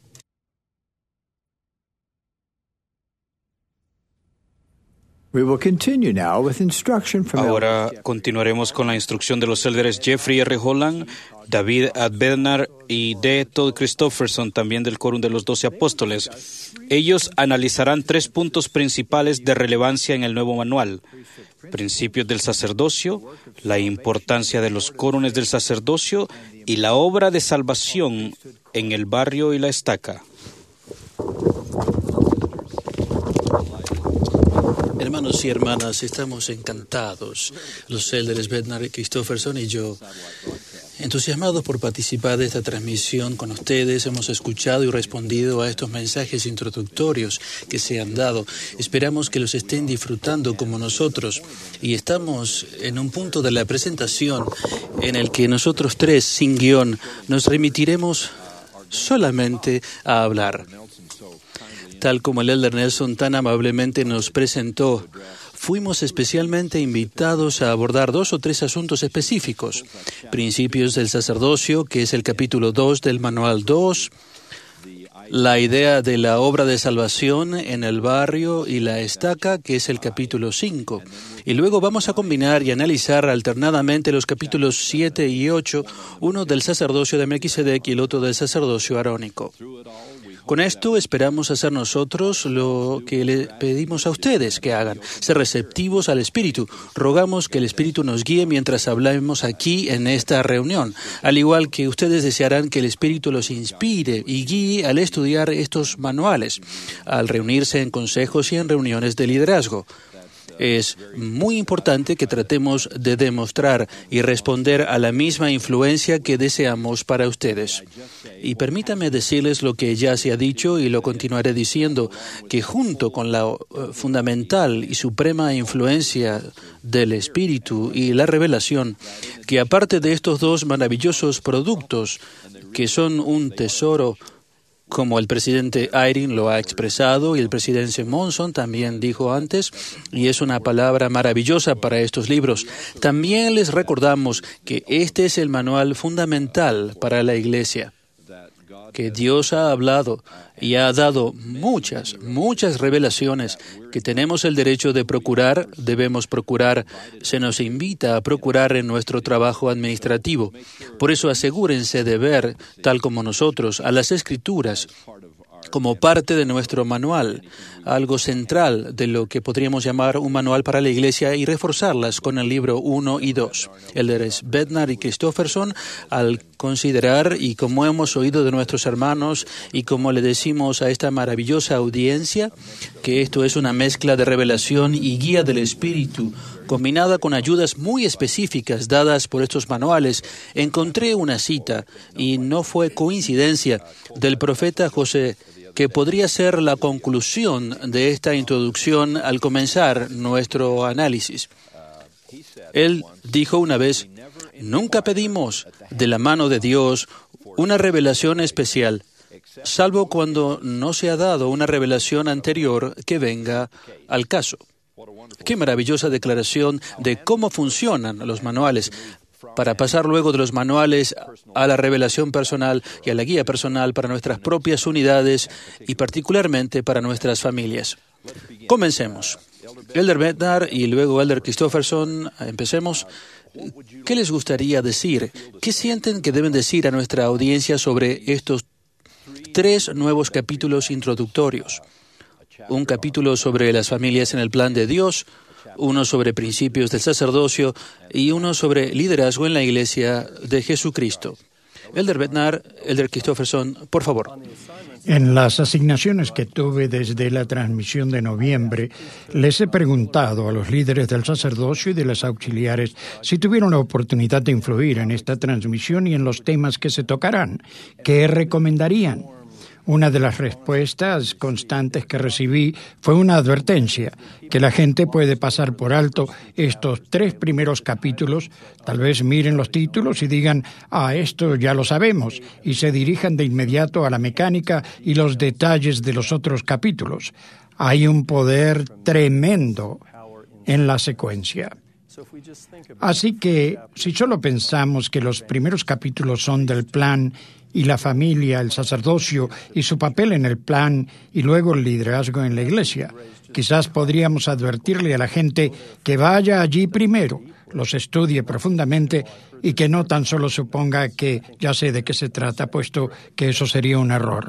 Ahora continuaremos con la instrucción de los líderes Jeffrey R. Holland, David Bednar y D. Todd Christofferson, también del Quórum de los 12 Apóstoles. Ellos analizarán 3 puntos principales de relevancia en el nuevo manual: principios del sacerdocio, la importancia de los quórumes del sacerdocio y la obra de salvación en el barrio y la estaca. Hermanos y hermanas, estamos encantados, los líderes Bednar y Christofferson y yo, Entusiasmados por participar de esta transmisión con ustedes, hemos escuchado y respondido a estos mensajes introductorios que se han dado. Esperamos que los estén disfrutando como nosotros. Y estamos en un punto de la presentación en el que nosotros tres, sin guión, nos remitiremos solamente a hablar. Tal como el Elder Nelson tan amablemente nos presentó, fuimos especialmente invitados a abordar 2 o 3 asuntos específicos. Principios del sacerdocio, que es el capítulo 2 del manual 2, la idea de la obra de salvación en el barrio y la estaca, que es el capítulo 5. Y luego vamos a combinar y analizar alternadamente los capítulos 7 y 8, uno del sacerdocio de Melquisedec y el otro del sacerdocio arónico. Con esto esperamos hacer nosotros lo que le pedimos a ustedes que hagan, ser receptivos al Espíritu. Rogamos que el Espíritu nos guíe mientras hablamos aquí en esta reunión, al igual que ustedes desearán que el Espíritu los inspire y guíe al estudiar estos manuales, al reunirse en consejos y en reuniones de liderazgo. Es muy importante que tratemos de demostrar y responder a la misma influencia que deseamos para ustedes. Y permítanme decirles lo que ya se ha dicho y lo continuaré diciendo, que junto con la fundamental y suprema influencia del Espíritu y la revelación, que aparte de estos 2 maravillosos productos, que son un tesoro, como el presidente Eyring lo ha expresado y el presidente Monson también dijo antes, y es una palabra maravillosa para estos libros. También les recordamos que este es el manual fundamental para la Iglesia, que Dios ha hablado y ha dado muchas revelaciones que tenemos el derecho de procurar, debemos procurar, se nos invita a procurar en nuestro trabajo administrativo. Por eso asegúrense de ver, tal como nosotros, a las Escrituras como parte de nuestro manual, algo central de lo que podríamos llamar un manual para la Iglesia y reforzarlas con el libro 1 y 2. Elders Bednar y Christofferson, al considerar, y como hemos oído de nuestros hermanos, y como le decimos a esta maravillosa audiencia, que esto es una mezcla de revelación y guía del Espíritu, combinada con ayudas muy específicas dadas por estos manuales, encontré una cita, y no fue coincidencia, del profeta José, que podría ser la conclusión de esta introducción al comenzar nuestro análisis. Él dijo una vez, nunca pedimos de la mano de Dios una revelación especial, salvo cuando no se ha dado una revelación anterior que venga al caso. Qué maravillosa declaración de cómo funcionan los manuales, para pasar luego de los manuales a la revelación personal y a la guía personal para nuestras propias unidades y particularmente para nuestras familias. Comencemos. Elder Bednar y luego Elder Christofferson, empecemos. ¿Qué les gustaría decir? ¿Qué sienten que deben decir a nuestra audiencia sobre estos 3 nuevos capítulos introductorios? Un capítulo sobre las familias en el plan de Dios, uno sobre principios del sacerdocio y uno sobre liderazgo en la Iglesia de Jesucristo. Elder Bednar, Elder Christofferson, por favor. En las asignaciones que tuve desde la transmisión de noviembre, les he preguntado a los líderes del sacerdocio y de las auxiliares si tuvieron la oportunidad de influir en esta transmisión y en los temas que se tocarán. ¿Qué recomendarían? Una de las respuestas constantes que recibí fue una advertencia, que la gente puede pasar por alto estos 3 primeros capítulos, tal vez miren los títulos y digan, esto ya lo sabemos, y se dirijan de inmediato a la mecánica y los detalles de los otros capítulos. Hay un poder tremendo en la secuencia. Así que, si solo pensamos que los primeros capítulos son del plan y la familia, el sacerdocio y su papel en el plan y luego el liderazgo en la Iglesia, quizás podríamos advertirle a la gente que vaya allí primero, los estudie profundamente y que no tan solo suponga que ya sé de qué se trata, puesto que eso sería un error.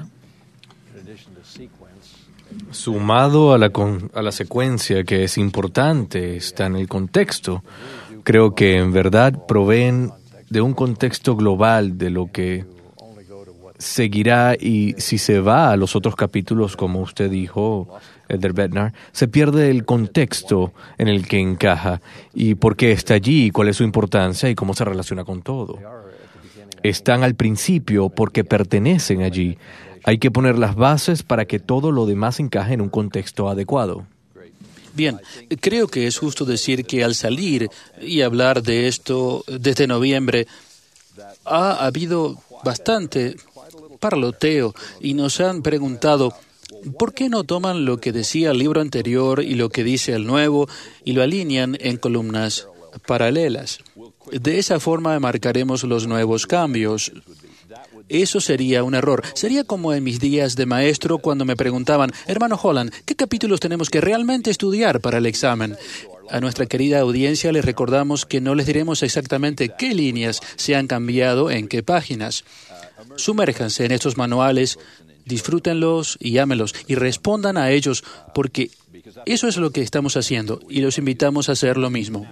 Sumado a la secuencia, que es importante, está en el contexto, creo que en verdad proveen de un contexto global de lo que seguirá, y si se va a los otros capítulos, como usted dijo, Elder Bednar, se pierde el contexto en el que encaja y por qué está allí, cuál es su importancia y cómo se relaciona con todo. Están al principio porque pertenecen allí. Hay que poner las bases para que todo lo demás encaje en un contexto adecuado. Bien, creo que es justo decir que al salir y hablar de esto desde noviembre, ha habido bastante parloteo y nos han preguntado ¿por qué no toman lo que decía el libro anterior y lo que dice el nuevo y lo alinean en columnas paralelas? De esa forma marcaremos los nuevos cambios. Eso sería un error. Sería como en mis días de maestro cuando me preguntaban, hermano Holland, ¿qué capítulos tenemos que realmente estudiar para el examen? A nuestra querida audiencia les recordamos que no les diremos exactamente qué líneas se han cambiado en qué páginas. Sumérjanse en estos manuales, disfrútenlos y ámenlos y respondan a ellos porque eso es lo que estamos haciendo y los invitamos a hacer lo mismo.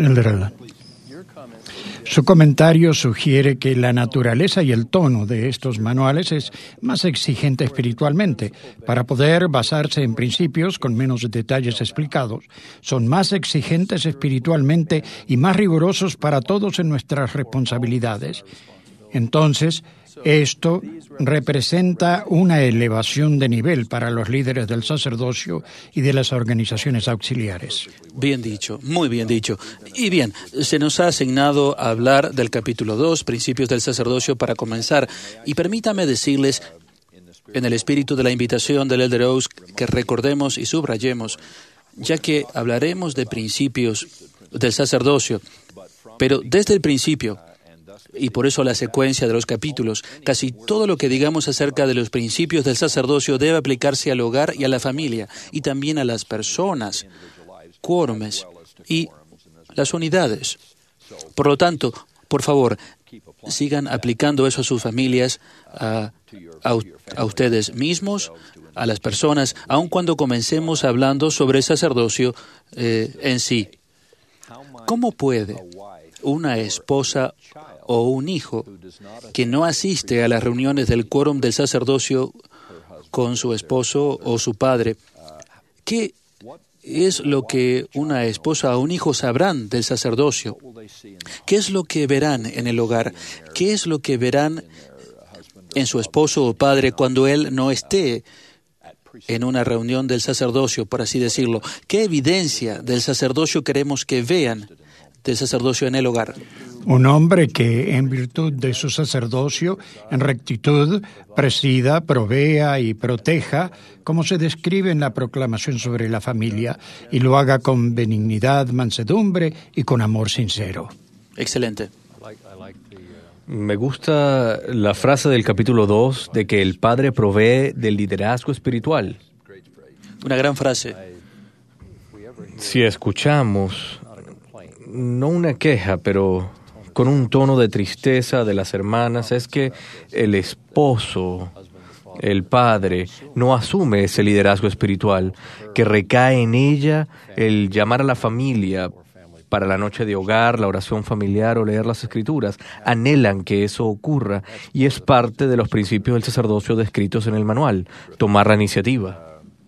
Su comentario sugiere que la naturaleza y el tono de estos manuales es más exigente espiritualmente. Para poder basarse en principios con menos detalles explicados, son más exigentes espiritualmente y más rigurosos para todos en nuestras responsabilidades. Entonces, esto representa una elevación de nivel para los líderes del sacerdocio y de las organizaciones auxiliares. Bien dicho, muy bien dicho. Y bien, se nos ha asignado hablar del capítulo 2, Principios del Sacerdocio, para comenzar. Y permítame decirles, en el espíritu de la invitación del Elder Oaks, que recordemos y subrayemos, ya que hablaremos de principios del sacerdocio, pero desde el principio, y por eso la secuencia de los capítulos, casi todo lo que digamos acerca de los principios del sacerdocio debe aplicarse al hogar y a la familia, y también a las personas, quórumes y las unidades. Por lo tanto, por favor, sigan aplicando eso a sus familias, a ustedes mismos, a las personas, aun cuando comencemos hablando sobre el sacerdocio en sí. ¿Cómo puede una esposa o un hijo que no asiste a las reuniones del quórum del sacerdocio con su esposo o su padre, qué es lo que una esposa o un hijo sabrán del sacerdocio? ¿Qué es lo que verán en el hogar? ¿Qué es lo que verán en su esposo o padre cuando él no esté en una reunión del sacerdocio, por así decirlo? ¿Qué evidencia del sacerdocio queremos que vean del sacerdocio en el hogar? Un hombre que, en virtud de su sacerdocio, en rectitud, presida, provea y proteja, como se describe en la proclamación sobre la familia, y lo haga con benignidad, mansedumbre y con amor sincero. Excelente. Me gusta la frase del capítulo 2 de que el Padre provee del liderazgo espiritual. Una gran frase. Si escuchamos, no una queja, pero con un tono de tristeza de las hermanas, es que el esposo, el padre, no asume ese liderazgo espiritual, que recae en ella el llamar a la familia para la noche de hogar, la oración familiar o leer las Escrituras. Anhelan que eso ocurra y es parte de los principios del sacerdocio descritos en el manual, tomar la iniciativa.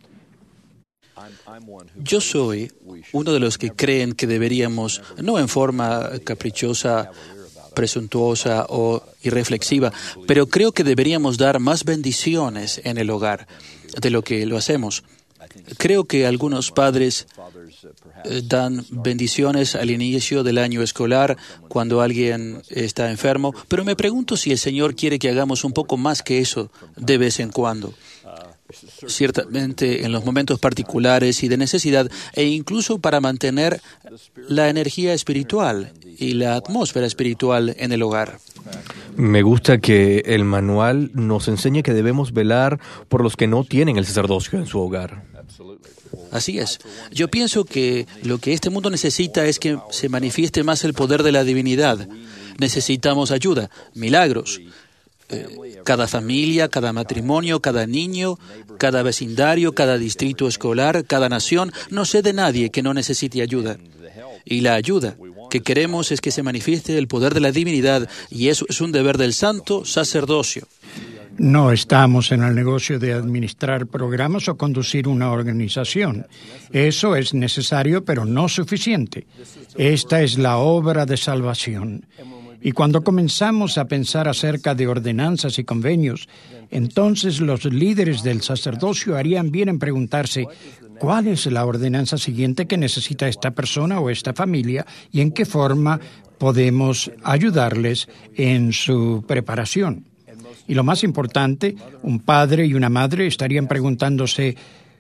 Yo soy uno de los que creen que deberíamos, no en forma caprichosa, presuntuosa o irreflexiva, pero creo que deberíamos dar más bendiciones en el hogar de lo que lo hacemos. Creo que algunos padres dan bendiciones al inicio del año escolar cuando alguien está enfermo, pero me pregunto si el Señor quiere que hagamos un poco más que eso de vez en cuando. Ciertamente en los momentos particulares y de necesidad, e incluso para mantener la energía espiritual y la atmósfera espiritual en el hogar. Me gusta que el manual nos enseñe que debemos velar por los que no tienen el sacerdocio en su hogar. Así es. Yo pienso que lo que este mundo necesita es que se manifieste más el poder de la divinidad. Necesitamos ayuda, milagros. Cada familia, cada matrimonio, cada niño, cada vecindario, cada distrito escolar, cada nación, no sé de nadie que no necesite ayuda. Y la ayuda que queremos es que se manifieste el poder de la divinidad, y eso es un deber del santo sacerdocio. No estamos en el negocio de administrar programas o conducir una organización. Eso es necesario, pero no suficiente. Esta es la obra de salvación. Y cuando comenzamos a pensar acerca de ordenanzas y convenios, entonces los líderes del sacerdocio harían bien en preguntarse cuál es la ordenanza siguiente que necesita esta persona o esta familia y en qué forma podemos ayudarles en su preparación. Y lo más importante, un padre y una madre estarían preguntándose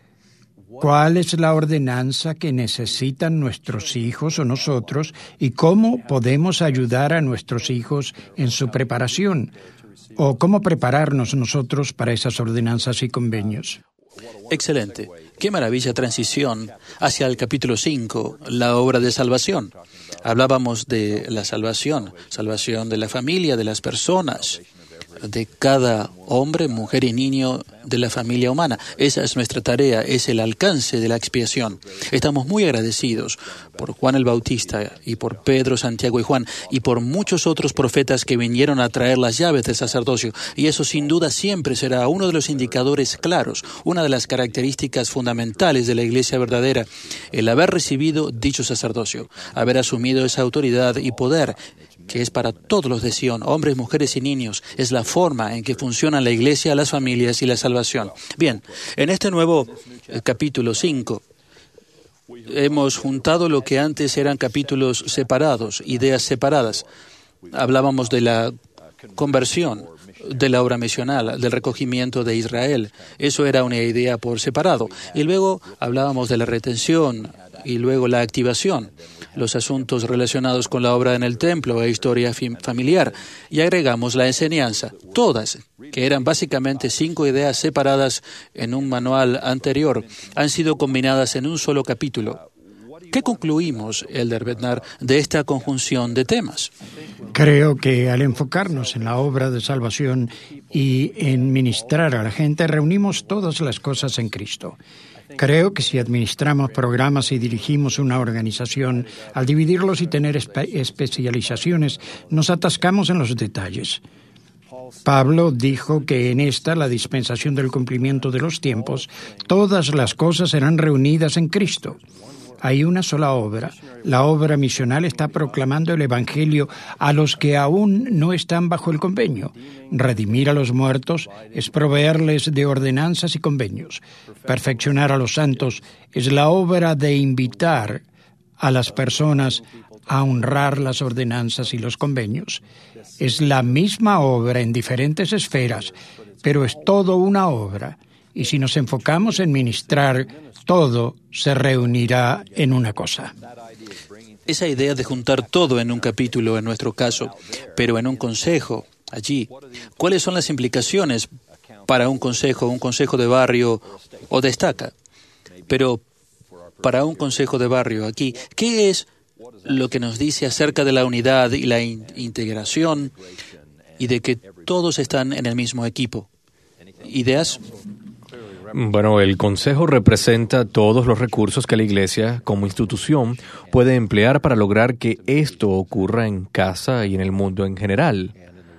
¿cuál es la ordenanza que necesitan nuestros hijos o nosotros y cómo podemos ayudar a nuestros hijos en su preparación? ¿O cómo prepararnos nosotros para esas ordenanzas y convenios? Excelente. Qué maravilla transición hacia el capítulo 5, la obra de salvación. Hablábamos de la salvación de la familia, de las personas, de cada hombre, mujer y niño de la familia humana. Esa es nuestra tarea, es el alcance de la expiación. Estamos muy agradecidos por Juan el Bautista y por Pedro, Santiago y Juan y por muchos otros profetas que vinieron a traer las llaves del sacerdocio. Y eso sin duda siempre será uno de los indicadores claros, una de las características fundamentales de la Iglesia verdadera, el haber recibido dicho sacerdocio, haber asumido esa autoridad y poder que es para todos los de Sion, hombres, mujeres y niños. Es la forma en que funciona la Iglesia, las familias y la salvación. Bien, en este nuevo capítulo 5 hemos juntado lo que antes eran capítulos separados, ideas separadas. Hablábamos de la conversión, de la obra misional, del recogimiento de Israel. Eso era una idea por separado. Y luego hablábamos de la retención y luego la activación, los asuntos relacionados con la obra en el templo e historia familiar. Y agregamos la enseñanza, todas, que eran básicamente 5 ideas separadas en un manual anterior, han sido combinadas en un solo capítulo. ¿Qué concluimos, Elder Bednar, de esta conjunción de temas? Creo que al enfocarnos en la obra de salvación y en ministrar a la gente, reunimos todas las cosas en Cristo. Creo que si administramos programas y dirigimos una organización, al dividirlos y tener especializaciones, nos atascamos en los detalles. Pablo dijo que en esta, la dispensación del cumplimiento de los tiempos, todas las cosas serán reunidas en Cristo. Hay una sola obra. La obra misional está proclamando el Evangelio a los que aún no están bajo el convenio. Redimir a los muertos es proveerles de ordenanzas y convenios. Perfeccionar a los santos es la obra de invitar a las personas a honrar las ordenanzas y los convenios. Es la misma obra en diferentes esferas, pero es todo una obra. Y si nos enfocamos en ministrar, todo se reunirá en una cosa. Esa idea de juntar todo en un capítulo, en nuestro caso, pero en un consejo, allí, ¿cuáles son las implicaciones para un consejo de barrio o de estaca? Pero para un consejo de barrio aquí, ¿qué es lo que nos dice acerca de la unidad y la integración y de que todos están en el mismo equipo? ¿Ideas? Bueno, el Consejo representa todos los recursos que la Iglesia, como institución, puede emplear para lograr que esto ocurra en casa y en el mundo en general.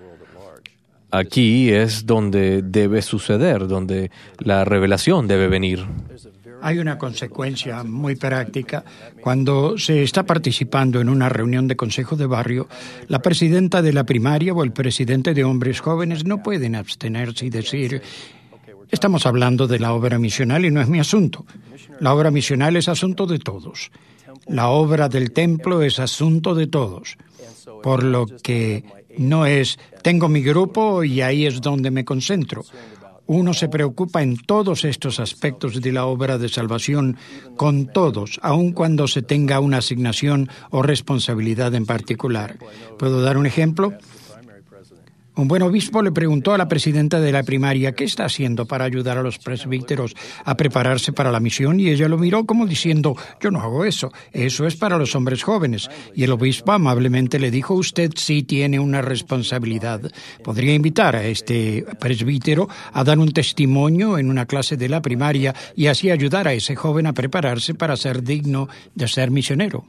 Aquí es donde debe suceder, donde la revelación debe venir. Hay una consecuencia muy práctica. Cuando se está participando en una reunión de consejo de barrio, la presidenta de la primaria o el presidente de hombres jóvenes no pueden abstenerse y decir: estamos hablando de la obra misional y no es mi asunto. La obra misional es asunto de todos. La obra del templo es asunto de todos. Por lo que no es, tengo mi grupo y ahí es donde me concentro. Uno se preocupa en todos estos aspectos de la obra de salvación con todos, aun cuando se tenga una asignación o responsabilidad en particular. ¿Puedo dar un ejemplo? Un buen obispo le preguntó a la presidenta de la primaria qué está haciendo para ayudar a los presbíteros a prepararse para la misión, y ella lo miró como diciendo: yo no hago eso, eso es para los hombres jóvenes. Y el obispo amablemente le dijo: usted sí tiene una responsabilidad. Podría invitar a este presbítero a dar un testimonio en una clase de la primaria y así ayudar a ese joven a prepararse para ser digno de ser misionero.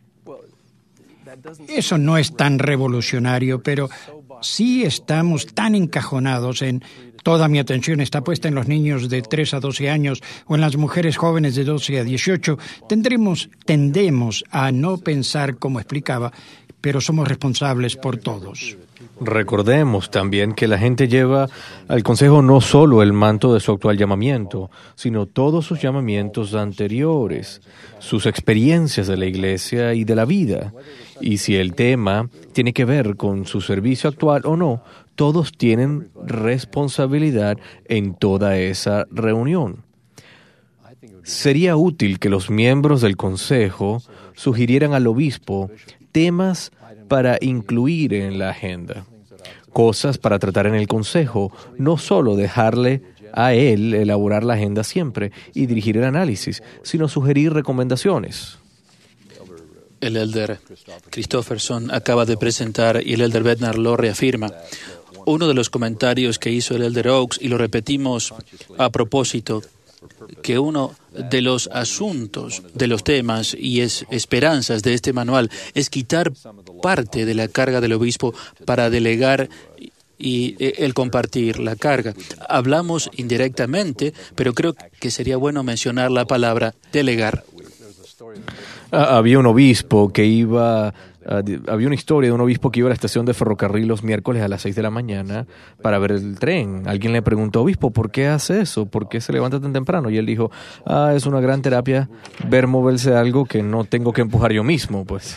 Eso no es tan revolucionario, pero sí estamos tan encajonados en toda mi atención está puesta en los niños de 3 a 12 años o en las mujeres jóvenes de 12 a 18, tendemos a no pensar, como explicaba, pero somos responsables por todos. Recordemos también que la gente lleva al Consejo no solo el manto de su actual llamamiento, sino todos sus llamamientos anteriores, sus experiencias de la Iglesia y de la vida. Y si el tema tiene que ver con su servicio actual o no, todos tienen responsabilidad en toda esa reunión. Sería útil que los miembros del Consejo sugirieran al obispo temas para incluir en la agenda, cosas para tratar en el Consejo, no solo dejarle a él elaborar la agenda siempre y dirigir el análisis, sino sugerir recomendaciones. El elder Christofferson acaba de presentar y el elder Bednar lo reafirma. Uno de los comentarios que hizo el elder Oaks, y lo repetimos a propósito, que uno de los asuntos, de los temas y esperanzas de este manual es quitar parte de la carga del obispo para delegar y el compartir la carga. Hablamos indirectamente, pero creo que sería bueno mencionar la palabra delegar. Había un obispo que había una historia de un obispo que iba a la estación de ferrocarril los miércoles a las 6 de la mañana para ver el tren. Alguien le preguntó, obispo, ¿por qué hace eso? ¿Por qué se levanta tan temprano? Y él dijo, es una gran terapia ver moverse algo que no tengo que empujar yo mismo, pues.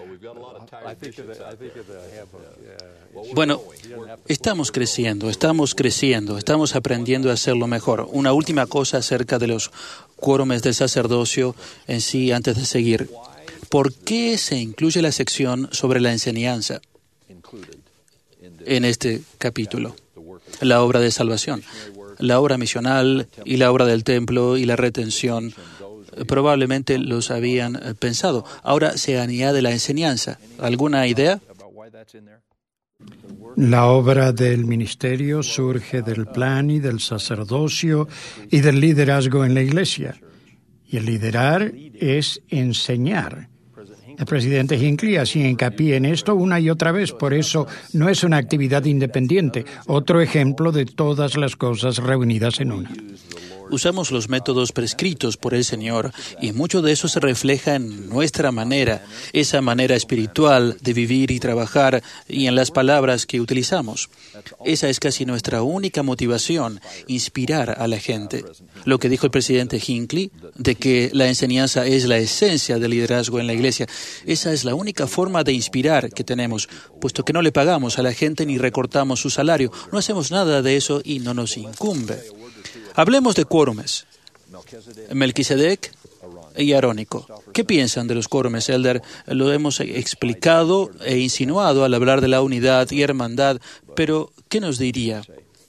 Bueno, estamos creciendo, estamos aprendiendo a hacerlo mejor. Una última cosa acerca de los quórumes del sacerdocio en sí, antes de seguir. ¿Por qué se incluye la sección sobre la enseñanza en este capítulo? La obra de salvación, la obra misional y la obra del templo y la retención. Probablemente los habían pensado. Ahora se añade la enseñanza. ¿Alguna idea? La obra del ministerio surge del plan y del sacerdocio y del liderazgo en la Iglesia. Y el liderar es enseñar. El presidente Hinckley hacía hincapié en esto una y otra vez, por eso no es una actividad independiente, otro ejemplo de todas las cosas reunidas en una. Usamos los métodos prescritos por el Señor y mucho de eso se refleja en nuestra manera, esa manera espiritual de vivir y trabajar y en las palabras que utilizamos. Esa es casi nuestra única motivación, inspirar a la gente. Lo que dijo el presidente Hinckley, de que la enseñanza es la esencia del liderazgo en la Iglesia, esa es la única forma de inspirar que tenemos, puesto que no le pagamos a la gente ni recortamos su salario. No hacemos nada de eso y no nos incumbe. Hablemos de quórumes. Melquisedec y Arónico. ¿Qué piensan de los quórumes, elder? Lo hemos explicado e insinuado al hablar de la unidad y hermandad, pero ¿qué nos diría?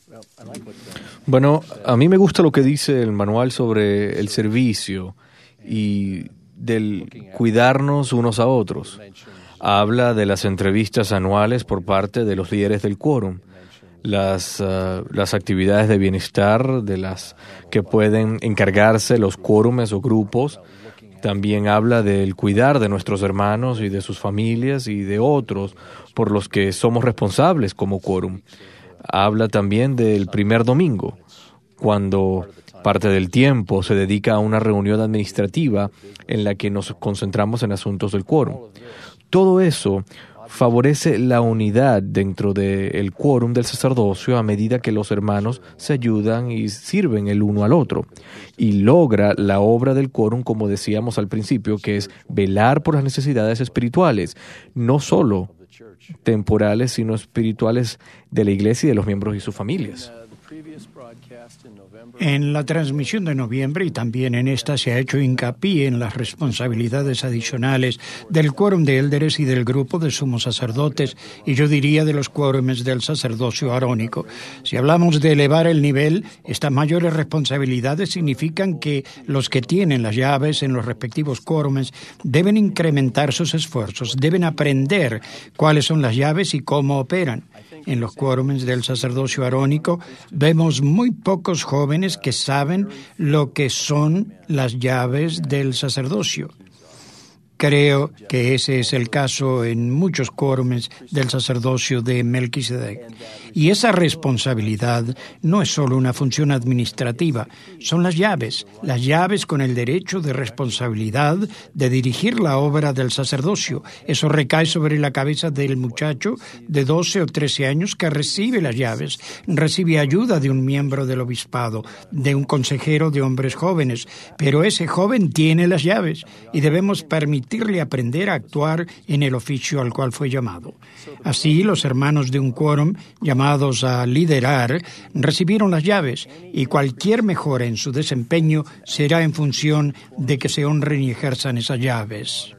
Bueno, a mí me gusta lo que dice el manual sobre el servicio y del cuidarnos unos a otros. Habla de las entrevistas anuales por parte de los líderes del quórum. Las actividades de bienestar de las que pueden encargarse los quórumes o grupos. También habla del cuidar de nuestros hermanos y de sus familias y de otros por los que somos responsables como quórum. Habla también del primer domingo, cuando parte del tiempo se dedica a una reunión administrativa en la que nos concentramos en asuntos del quórum. Todo eso favorece la unidad dentro del quórum del sacerdocio a medida que los hermanos se ayudan y sirven el uno al otro. Y logra la obra del quórum, como decíamos al principio, que es velar por las necesidades espirituales, no solo temporales, sino espirituales de la Iglesia y de los miembros y sus familias. En la transmisión de noviembre y también en esta se ha hecho hincapié en las responsabilidades adicionales del quórum de élderes y del grupo de sumos sacerdotes, y yo diría de los quórumes del sacerdocio arónico. Si hablamos de elevar el nivel, estas mayores responsabilidades significan que los que tienen las llaves en los respectivos quórumes deben incrementar sus esfuerzos, deben aprender cuáles son las llaves y cómo operan. En los quórumes del sacerdocio arónico vemos muy pocos jóvenes que saben lo que son las llaves del sacerdocio. Creo que ese es el caso en muchos quórumes del sacerdocio de Melquisedec. Y esa responsabilidad no es solo una función administrativa, son las llaves con el derecho de responsabilidad de dirigir la obra del sacerdocio. Eso recae sobre la cabeza del muchacho de 12 o 13 años que recibe las llaves. Recibe ayuda de un miembro del obispado, de un consejero de hombres jóvenes, pero ese joven tiene las llaves y debemos permitirle aprender a actuar en el oficio al cual fue llamado. Así, los hermanos de un quórum llamados a liderar recibieron las llaves y cualquier mejora en su desempeño será en función de que se honren y ejerzan esas llaves.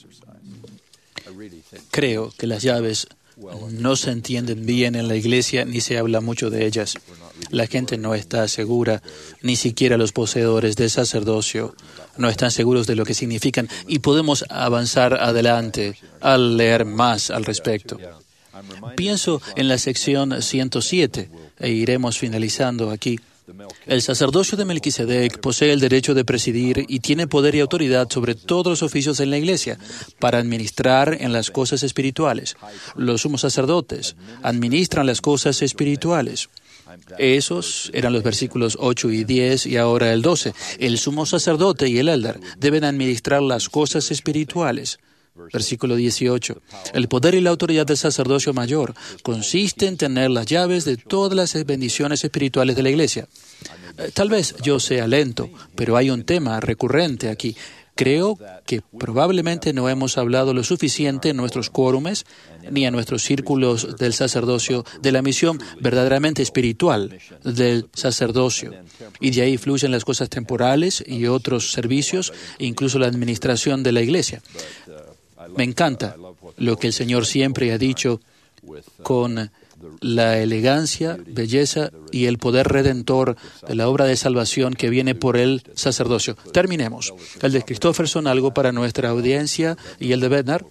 Creo que las llaves no se entienden bien en la iglesia ni se habla mucho de ellas. La gente no está segura, ni siquiera los poseedores del sacerdocio no están seguros de lo que significan y podemos avanzar adelante al leer más al respecto. Pienso en la sección 107 e iremos finalizando aquí. El sacerdocio de Melquisedec posee el derecho de presidir y tiene poder y autoridad sobre todos los oficios en la iglesia para administrar en las cosas espirituales. Los sumos sacerdotes administran las cosas espirituales. Esos eran los versículos 8 y 10 y ahora el 12. El sumo sacerdote y el elder deben administrar las cosas espirituales. Versículo 18. El poder y la autoridad del sacerdocio mayor consiste en tener las llaves de todas las bendiciones espirituales de la iglesia. Tal vez yo sea lento, pero hay un tema recurrente aquí. Creo que probablemente no hemos hablado lo suficiente en nuestros quórumes ni en nuestros círculos del sacerdocio de la misión verdaderamente espiritual del sacerdocio. Y de ahí fluyen las cosas temporales y otros servicios, incluso la administración de la iglesia. Me encanta lo que el Señor siempre ha dicho con la elegancia, belleza y el poder redentor de la obra de salvación que viene por el sacerdocio. Terminemos. El de Christofferson, algo para nuestra audiencia, y el de Bednar.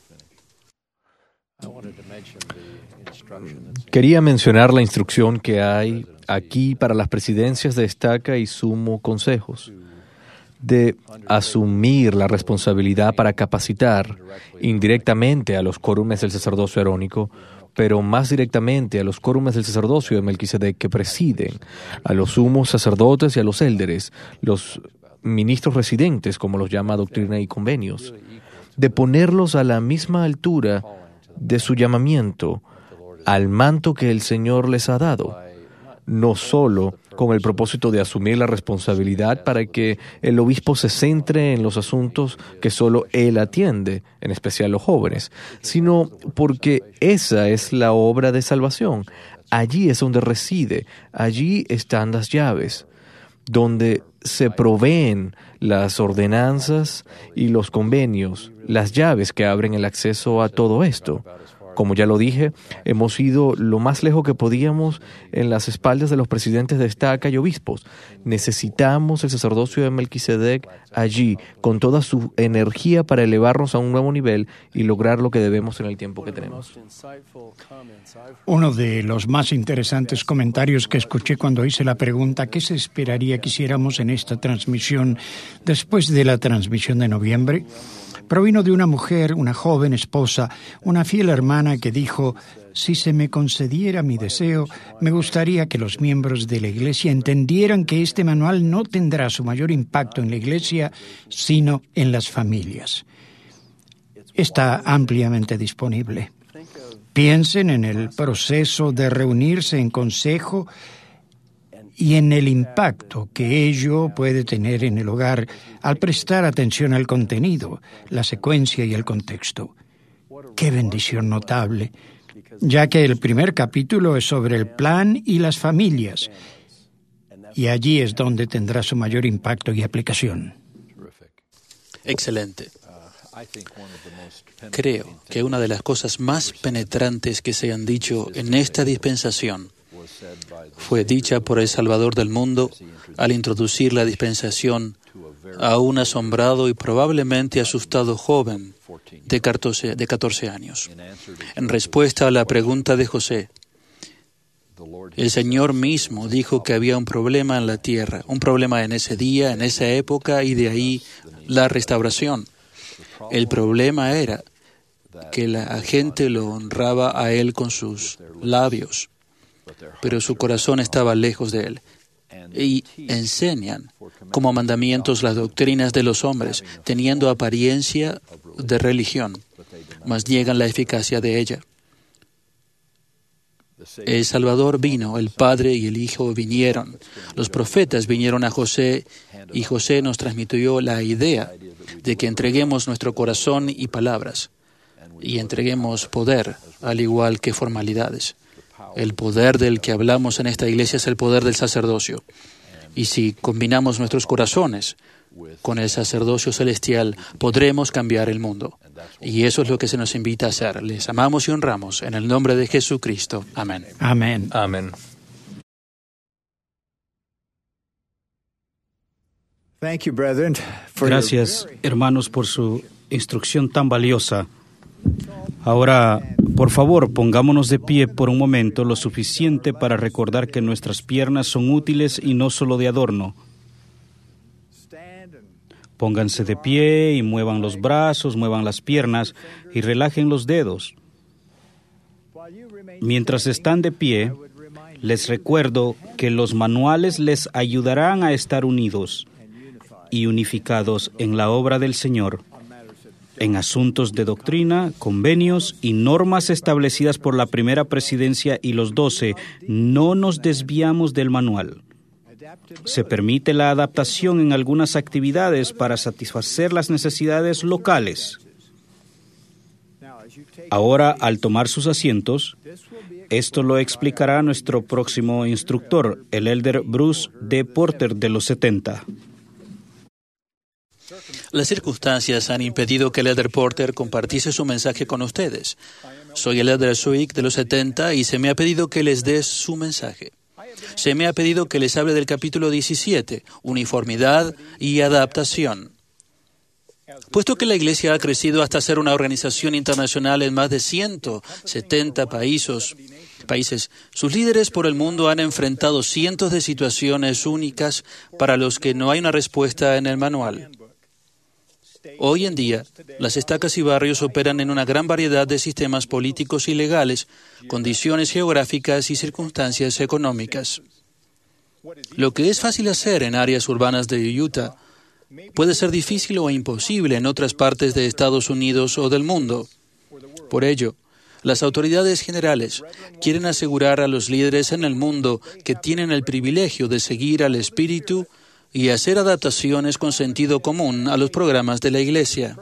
Quería mencionar la instrucción que hay aquí para las presidencias de estaca y sumo consejos, de asumir la responsabilidad para capacitar indirectamente a los quórumes del sacerdocio arónico, pero más directamente a los quórumes del sacerdocio de Melquisedec que presiden, a los sumos sacerdotes y a los élderes, los ministros residentes, como los llama Doctrina y Convenios, de ponerlos a la misma altura de su llamamiento al manto que el Señor les ha dado, no solo con el propósito de asumir la responsabilidad para que el obispo se centre en los asuntos que solo él atiende, en especial los jóvenes, sino porque esa es la obra de salvación. Allí es donde reside, allí están las llaves, donde se proveen las ordenanzas y los convenios, las llaves que abren el acceso a todo esto. Como ya lo dije, hemos ido lo más lejos que podíamos en las espaldas de los presidentes de estaca y obispos. Necesitamos el sacerdocio de Melquisedec allí, con toda su energía para elevarnos a un nuevo nivel y lograr lo que debemos en el tiempo que tenemos. Uno de los más interesantes comentarios que escuché cuando hice la pregunta ¿qué se esperaría que hiciéramos en esta transmisión después de la transmisión de noviembre? Provino de una mujer, una joven esposa, una fiel hermana que dijo: si se me concediera mi deseo, me gustaría que los miembros de la Iglesia entendieran que este manual no tendrá su mayor impacto en la Iglesia, sino en las familias. Está ampliamente disponible. Piensen en el proceso de reunirse en consejo y en el impacto que ello puede tener en el hogar al prestar atención al contenido, la secuencia y el contexto. ¡Qué bendición notable! Ya que el primer capítulo es sobre el plan y las familias, y allí es donde tendrá su mayor impacto y aplicación. Excelente. Creo que una de las cosas más penetrantes que se han dicho en esta dispensación fue dicha por el Salvador del mundo al introducir la dispensación a un asombrado y probablemente asustado joven de 14 años. En respuesta a la pregunta de José, el Señor mismo dijo que había un problema en la tierra, un problema en ese día, en esa época, y de ahí la restauración. El problema era que la gente lo honraba a él con sus labios, pero su corazón estaba lejos de él. Y enseñan como mandamientos las doctrinas de los hombres, teniendo apariencia de religión, mas niegan la eficacia de ella. El Salvador vino, el Padre y el Hijo vinieron. Los profetas vinieron a José y José nos transmitió la idea de que entreguemos nuestro corazón y palabras y entreguemos poder, al igual que formalidades. El poder del que hablamos en esta iglesia es el poder del sacerdocio. Y si combinamos nuestros corazones con el sacerdocio celestial, podremos cambiar el mundo. Y eso es lo que se nos invita a hacer. Les amamos y honramos en el nombre de Jesucristo. Amén. Amén. Amén. Gracias, hermanos, por su instrucción tan valiosa. Ahora, por favor, pongámonos de pie por un momento, lo suficiente para recordar que nuestras piernas son útiles y no solo de adorno. Pónganse de pie y muevan los brazos, muevan las piernas y relajen los dedos. Mientras están de pie, les recuerdo que los manuales les ayudarán a estar unidos y unificados en la obra del Señor, en asuntos de doctrina, convenios y normas establecidas por la primera presidencia y los 12. No nos desviamos del manual. Se permite la adaptación en algunas actividades para satisfacer las necesidades locales. Ahora, al tomar sus asientos, esto lo explicará nuestro próximo instructor, el elder Bruce D. Porter de los 70. Las circunstancias han impedido que el elder Porter compartiese su mensaje con ustedes. Soy el elder Swick de los 70 y se me ha pedido que les dé su mensaje. Se me ha pedido que les hable del capítulo 17, uniformidad y adaptación. Puesto que la Iglesia ha crecido hasta ser una organización internacional en más de 170 países, sus líderes por el mundo han enfrentado cientos de situaciones únicas para los que no hay una respuesta en el manual. Hoy en día, las estacas y barrios operan en una gran variedad de sistemas políticos y legales, condiciones geográficas y circunstancias económicas. Lo que es fácil hacer en áreas urbanas de Utah puede ser difícil o imposible en otras partes de Estados Unidos o del mundo. Por ello, las autoridades generales quieren asegurar a los líderes en el mundo que tienen el privilegio de seguir al Espíritu y hacer adaptaciones con sentido común a los programas de la Iglesia.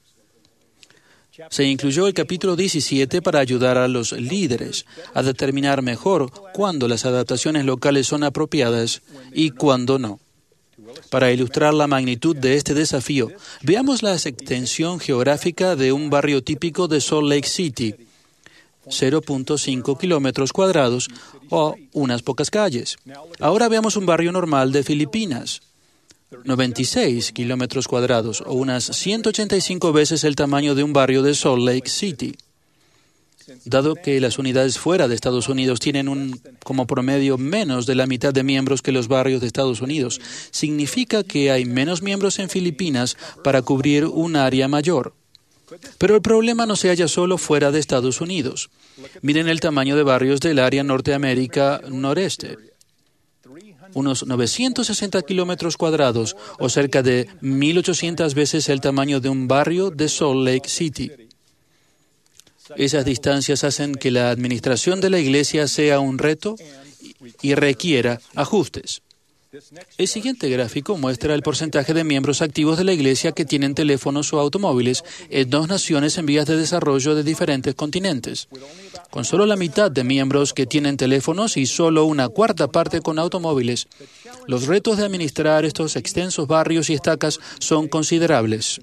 Se incluyó el capítulo 17 para ayudar a los líderes a determinar mejor cuándo las adaptaciones locales son apropiadas y cuándo no. Para ilustrar la magnitud de este desafío, veamos la extensión geográfica de un barrio típico de Salt Lake City, 0.5 kilómetros cuadrados o unas pocas calles. Ahora veamos un barrio normal de Filipinas, 96 kilómetros cuadrados o unas 185 veces el tamaño de un barrio de Salt Lake City. Dado que las unidades fuera de Estados Unidos tienen como promedio menos de la mitad de miembros que los barrios de Estados Unidos, significa que hay menos miembros en Filipinas para cubrir un área mayor. Pero el problema no se halla solo fuera de Estados Unidos. Miren el tamaño de barrios del área Norteamérica noreste. Unos 960 kilómetros cuadrados o cerca de 1.800 veces el tamaño de un barrio de Salt Lake City. Esas distancias hacen que la administración de la Iglesia sea un reto y requiera ajustes. El siguiente gráfico muestra el porcentaje de miembros activos de la Iglesia que tienen teléfonos o automóviles en 2 naciones en vías de desarrollo de diferentes continentes. Con solo la mitad de miembros que tienen teléfonos y solo una cuarta parte con automóviles, los retos de administrar estos extensos barrios y estacas son considerables.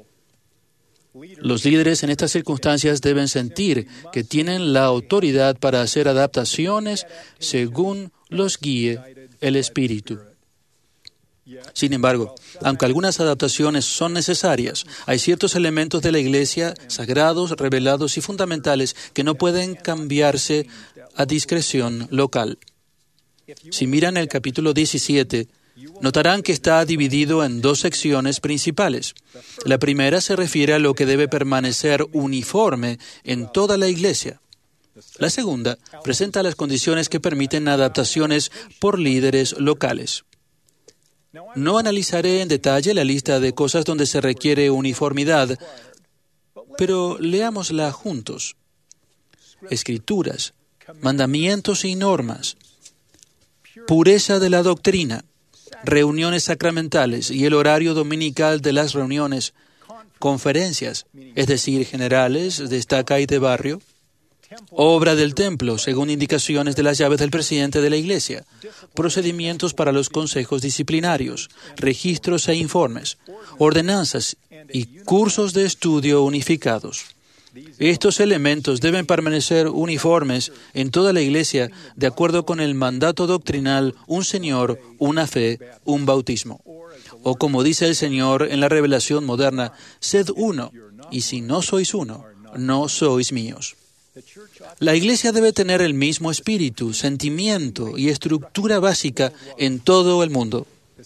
Los líderes en estas circunstancias deben sentir que tienen la autoridad para hacer adaptaciones según los guíe el Espíritu. Sin embargo, aunque algunas adaptaciones son necesarias, hay ciertos elementos de la Iglesia sagrados, revelados y fundamentales que no pueden cambiarse a discreción local. Si miran el capítulo 17, Notarán que está dividido en dos secciones principales. La primera se refiere a lo que debe permanecer uniforme en toda la Iglesia. La segunda presenta las condiciones que permiten adaptaciones por líderes locales. No analizaré en detalle la lista de cosas donde se requiere uniformidad, pero leámosla juntos. Escrituras, mandamientos y normas, pureza de la doctrina, reuniones sacramentales y el horario dominical de las reuniones, conferencias, es decir, generales, de estaca y de barrio, obra del templo, según indicaciones de las llaves del presidente de la Iglesia, procedimientos para los consejos disciplinarios, registros e informes, ordenanzas y cursos de estudio unificados. Estos elementos deben permanecer uniformes en toda la Iglesia de acuerdo con el mandato doctrinal, un Señor, una fe, un bautismo. O como dice el Señor en la revelación moderna, sed uno, y si no sois uno, no sois míos. La Iglesia debe tener el mismo espíritu, sentimiento y estructura básica en todo el mundo.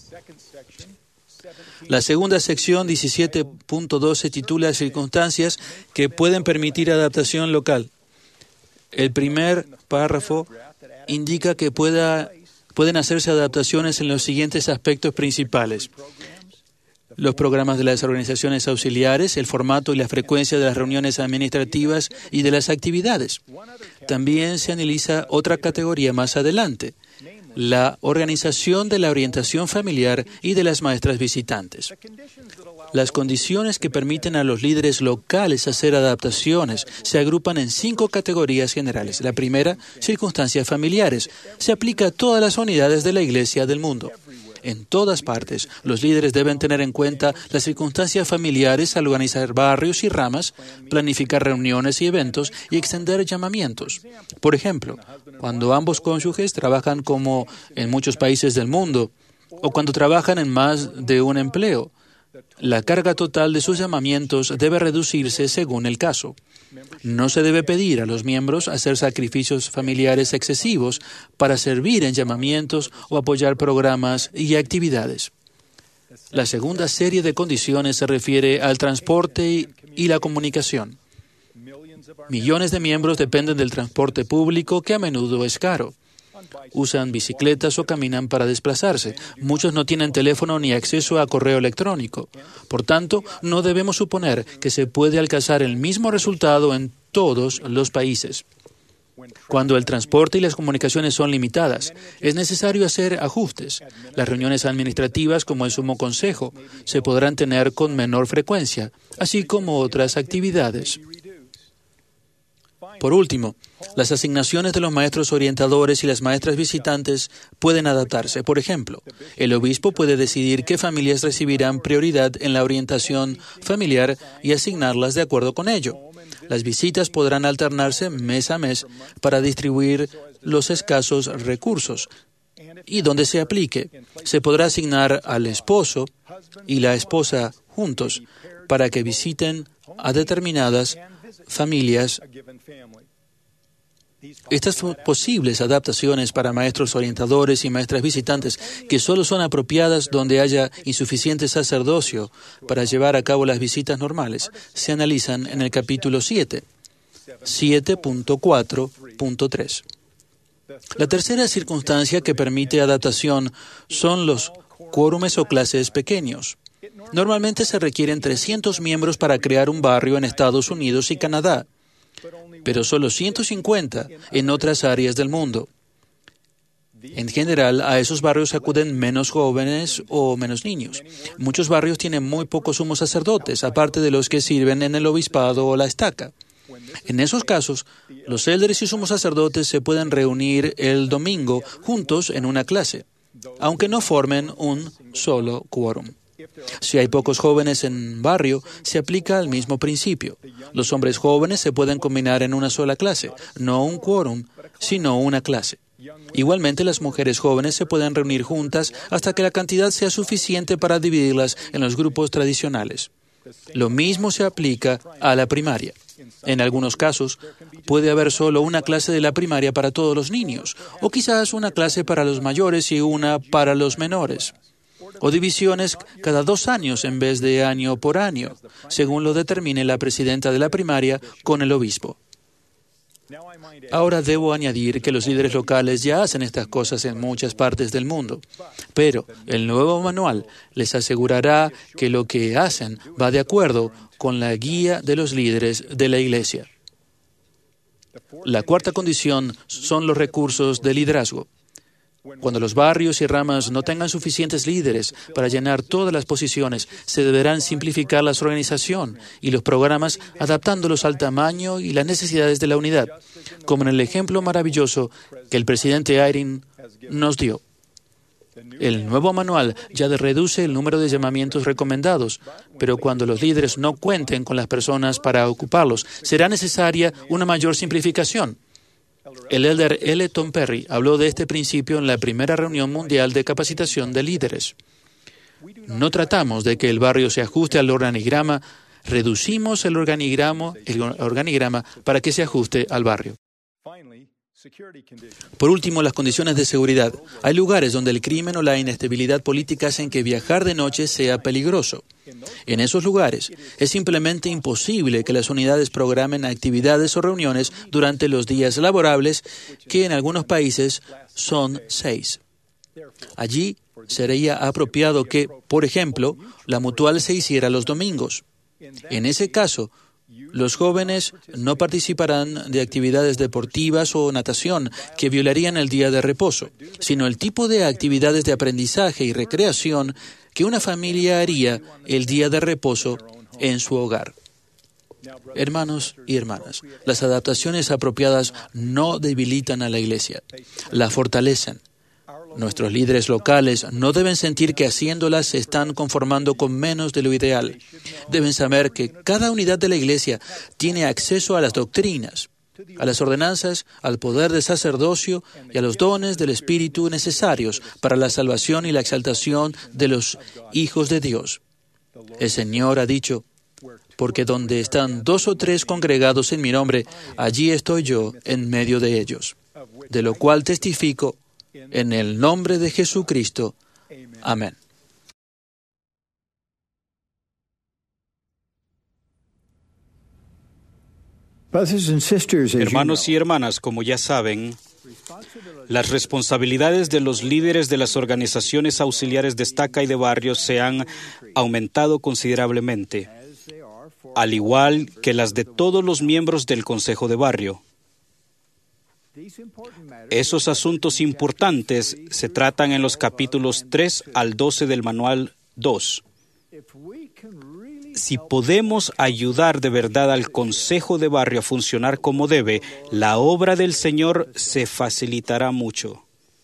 La segunda sección, 17.2, se titula Circunstancias que pueden permitir adaptación local. El primer párrafo indica que pueden hacerse adaptaciones en los siguientes aspectos principales: los programas de las organizaciones auxiliares, el formato y la frecuencia de las reuniones administrativas y de las actividades. También se analiza otra categoría más adelante: la organización de la orientación familiar y de las maestras visitantes. Las condiciones que permiten a los líderes locales hacer adaptaciones se agrupan en 5 categorías generales. La primera, circunstancias familiares, se aplica a todas las unidades de la Iglesia del mundo. En todas partes, los líderes deben tener en cuenta las circunstancias familiares al organizar barrios y ramas, planificar reuniones y eventos y extender llamamientos. Por ejemplo, cuando ambos cónyuges trabajan como en muchos países del mundo, o cuando trabajan en más de un empleo, la carga total de sus llamamientos debe reducirse según el caso. No se debe pedir a los miembros hacer sacrificios familiares excesivos para servir en llamamientos o apoyar programas y actividades. La segunda serie de condiciones se refiere al transporte y la comunicación. Millones de miembros dependen del transporte público, que a menudo es caro. Usan bicicletas o caminan para desplazarse. Muchos no tienen teléfono ni acceso a correo electrónico. Por tanto, no debemos suponer que se puede alcanzar el mismo resultado en todos los países. Cuando el transporte y las comunicaciones son limitadas, es necesario hacer ajustes. Las reuniones administrativas, como el Sumo Consejo, se podrán tener con menor frecuencia, así como otras actividades. Por último, las asignaciones de los maestros orientadores y las maestras visitantes pueden adaptarse. Por ejemplo, el obispo puede decidir qué familias recibirán prioridad en la orientación familiar y asignarlas de acuerdo con ello. Las visitas podrán alternarse mes a mes para distribuir los escasos recursos. Y donde se aplique, se podrá asignar al esposo y la esposa juntos para que visiten a determinadas familias. Estas posibles adaptaciones para maestros orientadores y maestras visitantes, que solo son apropiadas donde haya insuficiente sacerdocio para llevar a cabo las visitas normales, se analizan en el capítulo 7, 7.4.3. La tercera circunstancia que permite adaptación son los quórumes o clases pequeños. Normalmente se requieren 300 miembros para crear un barrio en Estados Unidos y Canadá, pero solo 150 en otras áreas del mundo. En general, a esos barrios acuden menos jóvenes o menos niños. Muchos barrios tienen muy pocos sumos sacerdotes, aparte de los que sirven en el obispado o la estaca. En esos casos, los élderes y sumos sacerdotes se pueden reunir el domingo juntos en una clase, aunque no formen un solo quórum. Si hay pocos jóvenes en barrio, se aplica el mismo principio. Los hombres jóvenes se pueden combinar en una sola clase, no un quórum, sino una clase. Igualmente, las mujeres jóvenes se pueden reunir juntas hasta que la cantidad sea suficiente para dividirlas en los grupos tradicionales. Lo mismo se aplica a la primaria. En algunos casos, puede haber solo una clase de la primaria para todos los niños, o quizás una clase para los mayores y una para los menores, o divisiones cada 2 años en vez de año por año, según lo determine la presidenta de la primaria con el obispo. Ahora debo añadir que los líderes locales ya hacen estas cosas en muchas partes del mundo, pero el nuevo manual les asegurará que lo que hacen va de acuerdo con la guía de los líderes de la Iglesia. La cuarta condición son los recursos de liderazgo. Cuando los barrios y ramas no tengan suficientes líderes para llenar todas las posiciones, se deberán simplificar la organización y los programas adaptándolos al tamaño y las necesidades de la unidad, como en el ejemplo maravilloso que el presidente Eyring nos dio. El nuevo manual ya reduce el número de llamamientos recomendados, pero cuando los líderes no cuenten con las personas para ocuparlos, será necesaria una mayor simplificación. El elder L. Tom Perry habló de este principio en la primera reunión mundial de capacitación de líderes. No tratamos de que el barrio se ajuste al organigrama, reducimos el organigrama para que se ajuste al barrio. Por último, las condiciones de seguridad. Hay lugares donde el crimen o la inestabilidad política hacen que viajar de noche sea peligroso. En esos lugares, es simplemente imposible que las unidades programen actividades o reuniones durante los días laborables, que en algunos países son 6. Allí sería apropiado que, por ejemplo, la mutual se hiciera los domingos. En ese caso, los jóvenes no participarán de actividades deportivas o natación que violarían el día de reposo, sino el tipo de actividades de aprendizaje y recreación que una familia haría el día de reposo en su hogar. Hermanos y hermanas, las adaptaciones apropiadas no debilitan a la Iglesia, la fortalecen. Nuestros líderes locales no deben sentir que haciéndolas se están conformando con menos de lo ideal. Deben saber que cada unidad de la Iglesia tiene acceso a las doctrinas, a las ordenanzas, al poder del sacerdocio y a los dones del Espíritu necesarios para la salvación y la exaltación de los hijos de Dios. El Señor ha dicho, porque donde están 2 o 3 congregados en mi nombre, allí estoy yo en medio de ellos. De lo cual testifico, en el nombre de Jesucristo. Amén. Hermanos y hermanas, como ya saben, las responsabilidades de los líderes de las organizaciones auxiliares de estaca y de barrio se han aumentado considerablemente, al igual que las de todos los miembros del Consejo de Barrio. Esos asuntos importantes se tratan en los capítulos 3 al 12 del Manual 2. Si podemos ayudar de verdad al Consejo de Barrio a funcionar como debe, la obra del Señor se facilitará mucho.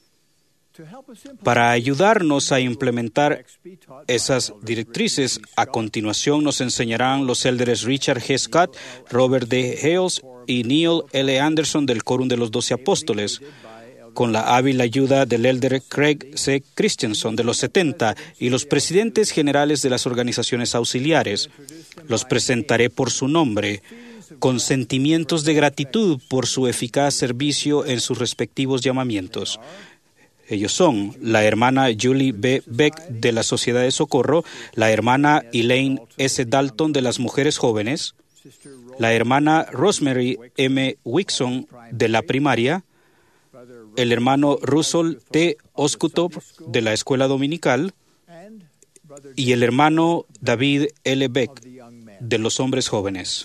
Para ayudarnos a implementar esas directrices, a continuación nos enseñarán los élderes Richard G. Scott, Robert D. Hales y Neil L. Anderson del Quórum de los 12 Apóstoles, con la hábil ayuda del élder Craig C. Christensen de los 70 y los presidentes generales de las organizaciones auxiliares. Los presentaré por su nombre, con sentimientos de gratitud por su eficaz servicio en sus respectivos llamamientos. Ellos son la hermana Julie B. Beck de la Sociedad de Socorro, la hermana Elaine S. Dalton de las Mujeres Jóvenes, la hermana Rosemary M. Wixon de la Primaria, el hermano Russell T. Oskutov de la Escuela Dominical y el hermano David L. Beck de los Hombres Jóvenes.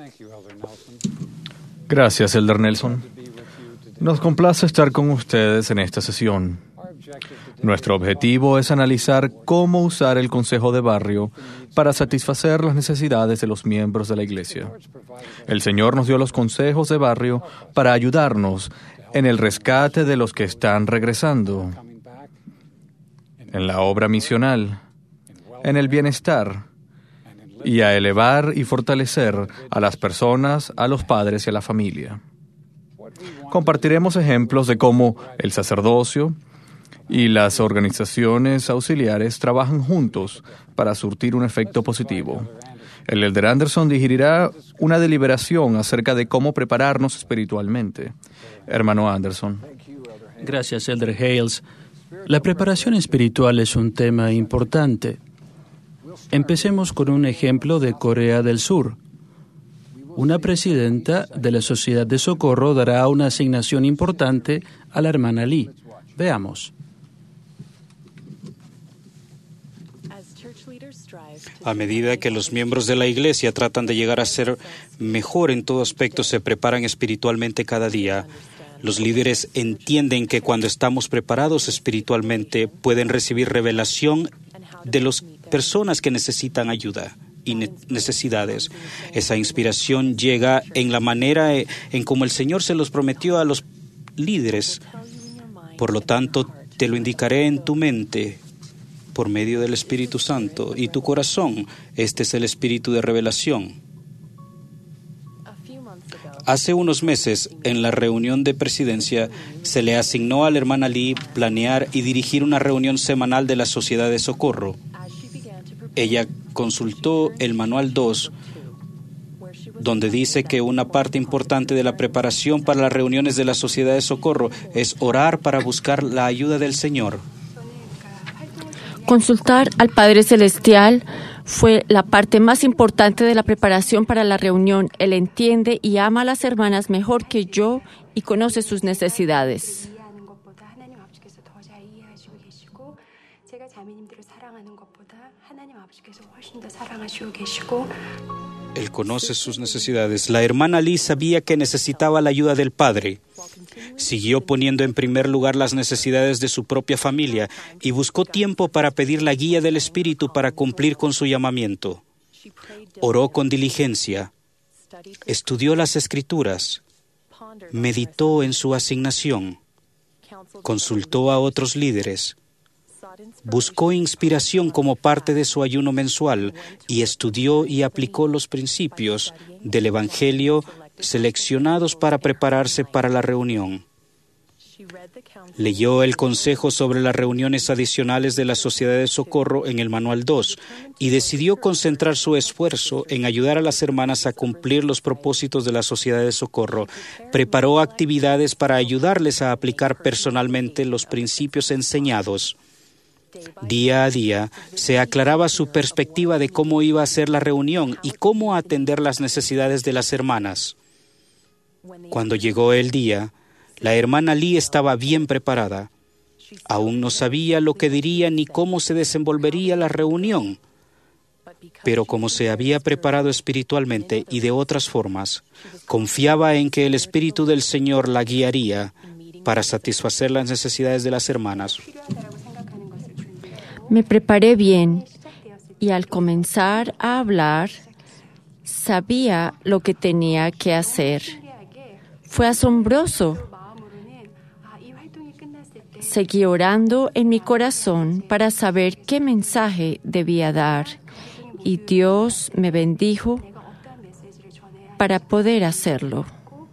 Gracias, Elder Nelson. Nos complace estar con ustedes en esta sesión. Nuestro objetivo es analizar cómo usar el Consejo de Barrio para satisfacer las necesidades de los miembros de la Iglesia. El Señor nos dio los consejos de barrio para ayudarnos en el rescate de los que están regresando, en la obra misional, en el bienestar y a elevar y fortalecer a las personas, a los padres y a la familia. Compartiremos ejemplos de cómo el sacerdocio y las organizaciones auxiliares trabajan juntos para surtir un efecto positivo. El elder Anderson dirigirá una deliberación acerca de cómo prepararnos espiritualmente. Hermano Anderson. Gracias, elder Hales. La preparación espiritual es un tema importante. Empecemos con un ejemplo de Corea del Sur. Una presidenta de la Sociedad de Socorro dará una asignación importante a la hermana Lee. Veamos. A medida que los miembros de la Iglesia tratan de llegar a ser mejor en todo aspecto, se preparan espiritualmente cada día. Los líderes entienden que cuando estamos preparados espiritualmente, pueden recibir revelación de las personas que necesitan ayuda y necesidades. Esa inspiración llega en la manera en como el Señor se los prometió a los líderes. Por lo tanto, te lo indicaré en tu mente por medio del Espíritu Santo y tu corazón. Este es el espíritu de revelación. Hace unos meses, en la reunión de presidencia, se le asignó a la hermana Lee planear y dirigir una reunión semanal de la Sociedad de Socorro. Ella consultó el Manual 2, donde dice que una parte importante de la preparación para las reuniones de la Sociedad de Socorro es orar para buscar la ayuda del Señor. Consultar al Padre Celestial fue la parte más importante de la preparación para la reunión. Él entiende y ama a las hermanas mejor que yo y conoce sus necesidades. Él conoce sus necesidades. La hermana Lee sabía que necesitaba la ayuda del Padre. Siguió poniendo en primer lugar las necesidades de su propia familia y buscó tiempo para pedir la guía del Espíritu para cumplir con su llamamiento. Oró con diligencia, estudió las Escrituras, meditó en su asignación, consultó a otros líderes, buscó inspiración como parte de su ayuno mensual y estudió y aplicó los principios del Evangelio seleccionados para prepararse para la reunión. Leyó el consejo sobre las reuniones adicionales de la Sociedad de Socorro en el Manual 2 y decidió concentrar su esfuerzo en ayudar a las hermanas a cumplir los propósitos de la Sociedad de Socorro. Preparó actividades para ayudarles a aplicar personalmente los principios enseñados. Día a día se aclaraba su perspectiva de cómo iba a ser la reunión y cómo atender las necesidades de las hermanas. Cuando llegó el día, la hermana Lee estaba bien preparada. Aún no sabía lo que diría ni cómo se desenvolvería la reunión, pero como se había preparado espiritualmente y de otras formas, confiaba en que el Espíritu del Señor la guiaría para satisfacer las necesidades de las hermanas. Me preparé bien y al comenzar a hablar, sabía lo que tenía que hacer. Fue asombroso. Seguí orando en mi corazón para saber qué mensaje debía dar y Dios me bendijo para poder hacerlo.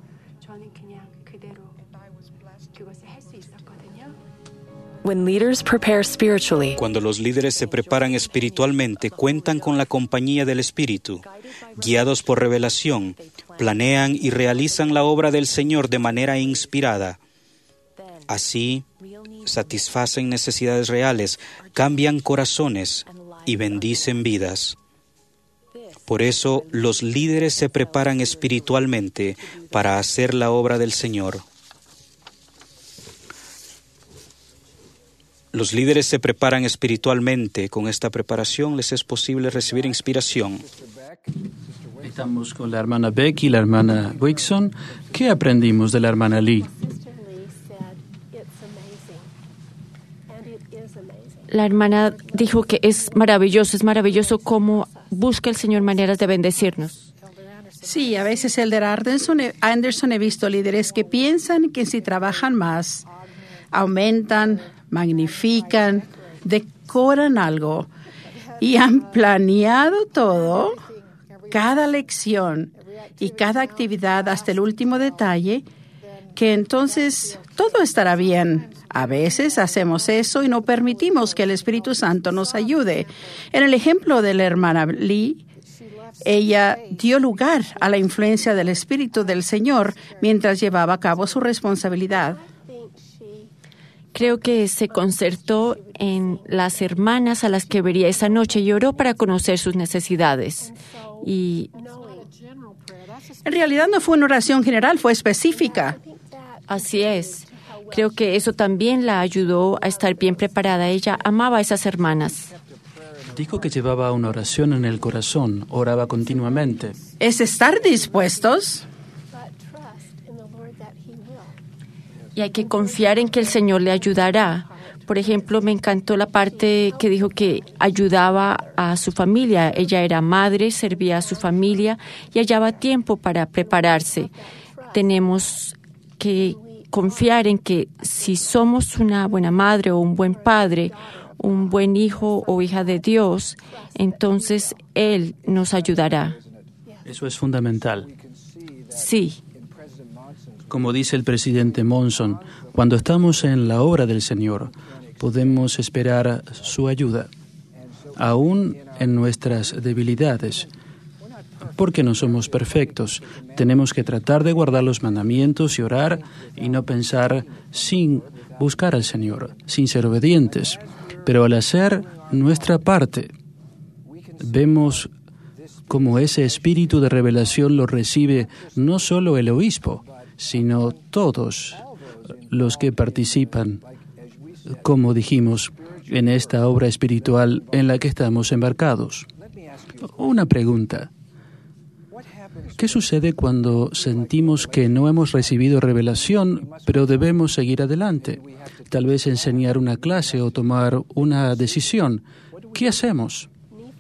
Cuando los líderes se preparan espiritualmente, cuentan con la compañía del Espíritu. Guiados por revelación, planean y realizan la obra del Señor de manera inspirada. Así, satisfacen necesidades reales, cambian corazones y bendicen vidas. Por eso, los líderes se preparan espiritualmente para hacer la obra del Señor. Los líderes se preparan espiritualmente. Con esta preparación les es posible recibir inspiración. Estamos con la hermana Beck y la hermana Wixon. ¿Qué aprendimos de la hermana Lee? La hermana dijo que es maravilloso cómo busca el Señor maneras de bendecirnos. Sí, a veces elder Anderson he visto líderes que piensan que si trabajan más, aumentan, magnifican, decoran algo y han planeado todo, cada lección y cada actividad hasta el último detalle, que entonces todo estará bien. A veces hacemos eso y no permitimos que el Espíritu Santo nos ayude. En el ejemplo de la hermana Lee, Ella dio lugar a la influencia del Espíritu del Señor mientras llevaba a cabo su responsabilidad. Creo que se concertó en las hermanas a las que vería esa noche y oró para conocer sus necesidades. Y En realidad no fue una oración general, fue específica. así es. Creo que eso también la ayudó a estar bien preparada. Ella amaba a esas hermanas. Dijo que llevaba una oración en el corazón, oraba continuamente. Es estar dispuestos Y hay que confiar en que el Señor le ayudará. Por ejemplo, me encantó la parte que dijo que ayudaba a su familia. Ella era madre, servía a su familia y hallaba tiempo para prepararse. Tenemos que confiar en que si somos una buena madre o un buen padre, un buen hijo o hija de Dios, entonces Él nos ayudará. Eso es fundamental. Sí. Como dice el presidente Monson, cuando estamos en la obra del Señor, podemos esperar su ayuda, aún en nuestras debilidades. Porque no somos perfectos, tenemos que tratar de guardar los mandamientos y orar y no pensar sin buscar al Señor, sin ser obedientes. Pero al hacer nuestra parte, vemos cómo ese espíritu de revelación lo recibe no solo el obispo, sino todos los que participan, como dijimos, en esta obra espiritual en la que estamos embarcados. Una pregunta. ¿Qué sucede cuando sentimos que no hemos recibido revelación, pero debemos seguir adelante? Tal vez enseñar una clase o tomar una decisión. ¿Qué hacemos?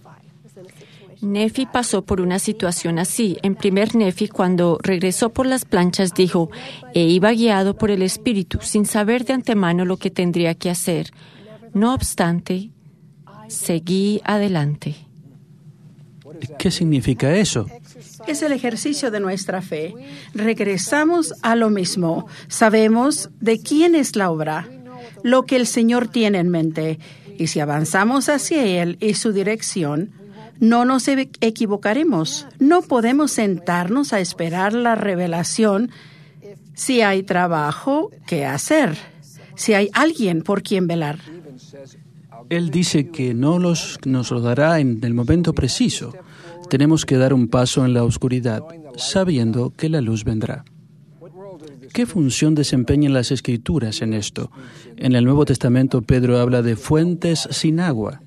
Nefi pasó por una situación así. En primer Nefi, cuando regresó por las planchas, dijo, iba guiado por el Espíritu, sin saber de antemano lo que tendría que hacer. No obstante, seguí adelante. ¿Qué significa eso? Es el ejercicio de nuestra fe. Regresamos a lo mismo. Sabemos de quién es la obra, lo que el Señor tiene en mente. Y si avanzamos hacia Él y su dirección, no nos equivocaremos. No podemos sentarnos a esperar la revelación si hay trabajo que hacer, si hay alguien por quien velar. Él dice que no nos lo dará en el momento preciso. Tenemos que dar un paso en la oscuridad, sabiendo que la luz vendrá. ¿Qué función desempeñan las Escrituras en esto? En el Nuevo Testamento, Pedro habla de fuentes sin agua.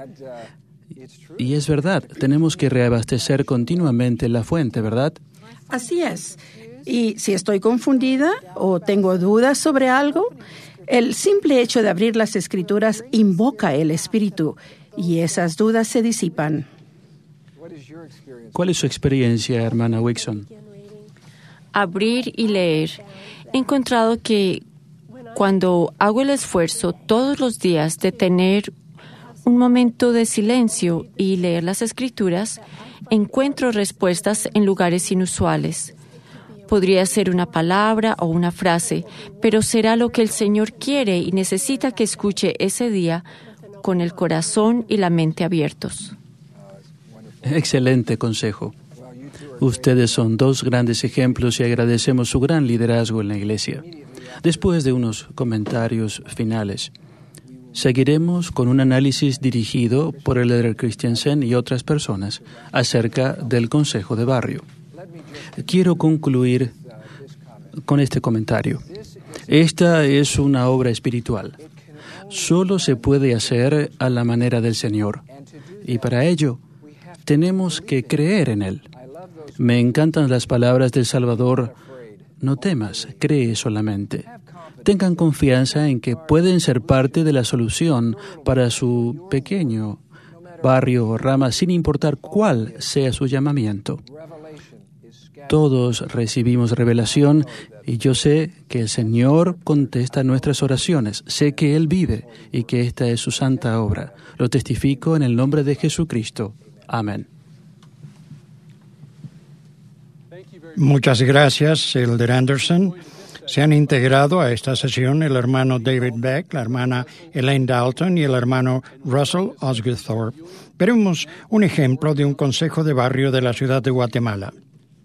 Y es verdad, tenemos que reabastecer continuamente la fuente, ¿verdad? Así es. Y si estoy confundida o tengo dudas sobre algo, el simple hecho de abrir las Escrituras invoca el Espíritu y esas dudas se disipan. ¿Cuál es su experiencia, hermana Wixon? Abrir y leer. He encontrado que cuando hago el esfuerzo todos los días de tener un momento de silencio y leer las Escrituras, encuentro respuestas en lugares inusuales. Podría ser una palabra o una frase, pero será lo que el Señor quiere y necesita que escuche ese día con el corazón y la mente abiertos. Excelente consejo. Ustedes son dos grandes ejemplos y agradecemos su gran liderazgo en la Iglesia. Después de unos comentarios finales, seguiremos con un análisis dirigido por el líder Christensen y otras personas acerca del Consejo de Barrio. Quiero concluir con este comentario. Esta es una obra espiritual. Solo se puede hacer a la manera del Señor. Y para ello, tenemos que creer en Él. Me encantan las palabras del Salvador. No temas, cree solamente. Tengan confianza en que pueden ser parte de la solución para su pequeño barrio o rama, sin importar cuál sea su llamamiento. Todos recibimos revelación y yo sé que el Señor contesta nuestras oraciones. Sé que Él vive y que esta es su santa obra. Lo testifico en el nombre de Jesucristo. Amén. Muchas gracias, Elder Anderson. Se han integrado a esta sesión el hermano David Beck, la hermana Elaine Dalton y el hermano Russell Osgothorpe. Veremos un ejemplo de un consejo de barrio de la ciudad de Guatemala.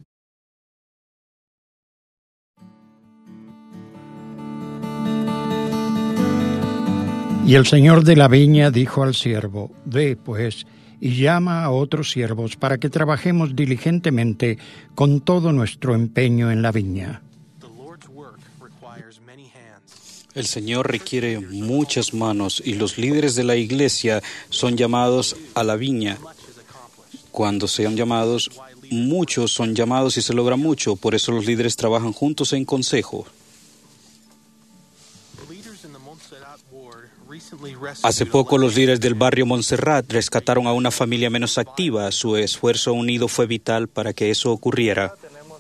Y el señor de la viña dijo al siervo: Ve, pues, y llama a otros siervos para que trabajemos diligentemente con todo nuestro empeño en la viña. El Señor requiere muchas manos y los líderes de la iglesia son llamados a la viña. Cuando sean llamados, muchos son llamados y se logra mucho. Por eso los líderes trabajan juntos en consejo. Hace poco los líderes del barrio Montserrat rescataron a una familia menos activa. Su esfuerzo unido fue vital para que eso ocurriera.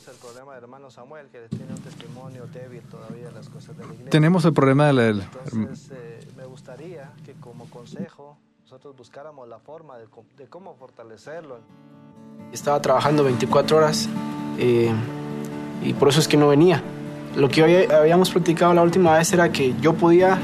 Tenemos el problema del... Entonces, me gustaría que como consejo nosotros buscáramos la forma de cómo fortalecerlo. Estaba trabajando 24 horas y por eso es que no venía. Lo que hoy habíamos practicado la última vez era que yo podía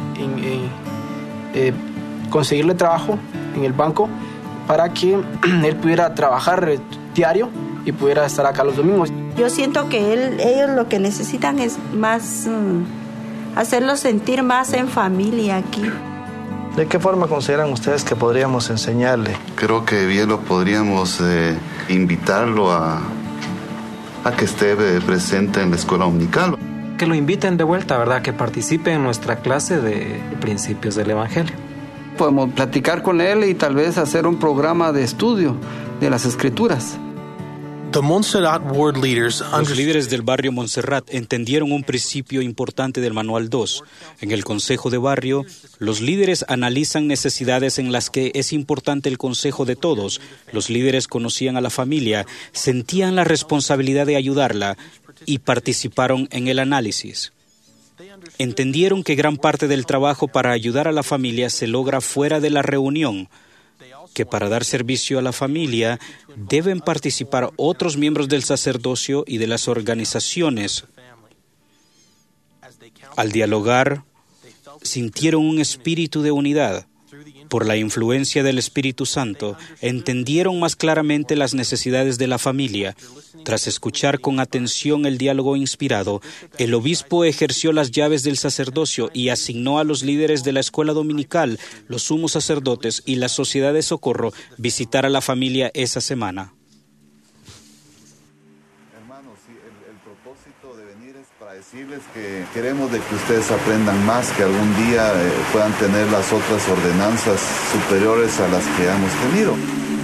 conseguirle trabajo en el banco para que él pudiera trabajar diario y pudiera estar acá los domingos. Yo siento que ellos lo que necesitan es más, hacerlos sentir más en familia aquí. ¿De qué forma consideran ustedes que podríamos enseñarle? Creo que bien lo podríamos invitarlo a que esté presente en la escuela dominical. Que lo inviten de vuelta, ¿verdad? Que participe en nuestra clase de principios del Evangelio. Podemos platicar con él y tal vez hacer un programa de estudio de las Escrituras. Los líderes del barrio Montserrat entendieron un principio importante del Manual 2. En el Consejo de Barrio, los líderes analizan necesidades en las que es importante el consejo de todos. Los líderes conocían a la familia, sentían la responsabilidad de ayudarla y participaron en el análisis. Entendieron que gran parte del trabajo para ayudar a la familia se logra fuera de la reunión, que para dar servicio a la familia deben participar otros miembros del sacerdocio y de las organizaciones. Al dialogar, sintieron un espíritu de unidad. Por la influencia del Espíritu Santo, entendieron más claramente las necesidades de la familia. Tras escuchar con atención el diálogo inspirado, el obispo ejerció las llaves del sacerdocio y asignó a los líderes de la escuela dominical, los sumos sacerdotes y la sociedad de socorro visitar a la familia esa semana. Hermanos, sí, el propósito de venir es para decirles que queremos de que ustedes aprendan más, que algún día puedan tener las otras ordenanzas superiores a las que hemos tenido.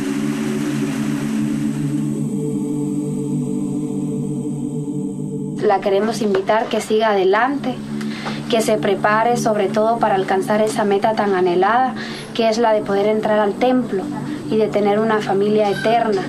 La queremos invitar que siga adelante, que se prepare sobre todo para alcanzar esa meta tan anhelada, que es la de poder entrar al templo y de tener una familia eterna.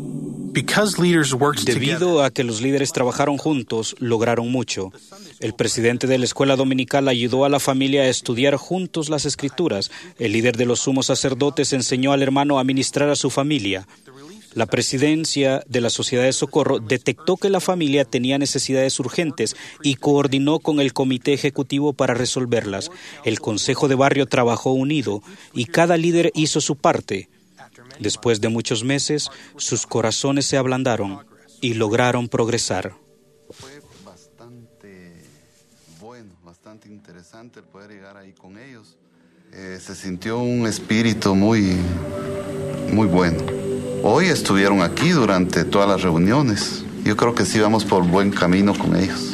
Debido a que los líderes trabajaron juntos, lograron mucho. El presidente de la escuela dominical ayudó a la familia a estudiar juntos las Escrituras. El líder de los sumos sacerdotes enseñó al hermano a ministrar a su familia. La presidencia de la Sociedad de Socorro detectó que la familia tenía necesidades urgentes y coordinó con el comité ejecutivo para resolverlas. El Consejo de Barrio trabajó unido y cada líder hizo su parte. Después de muchos meses, sus corazones se ablandaron y lograron progresar. Fue bastante bueno, bastante interesante el poder llegar ahí con ellos. Se sintió un espíritu muy bueno. Hoy estuvieron aquí durante todas las reuniones. Yo creo que sí vamos por buen camino con ellos.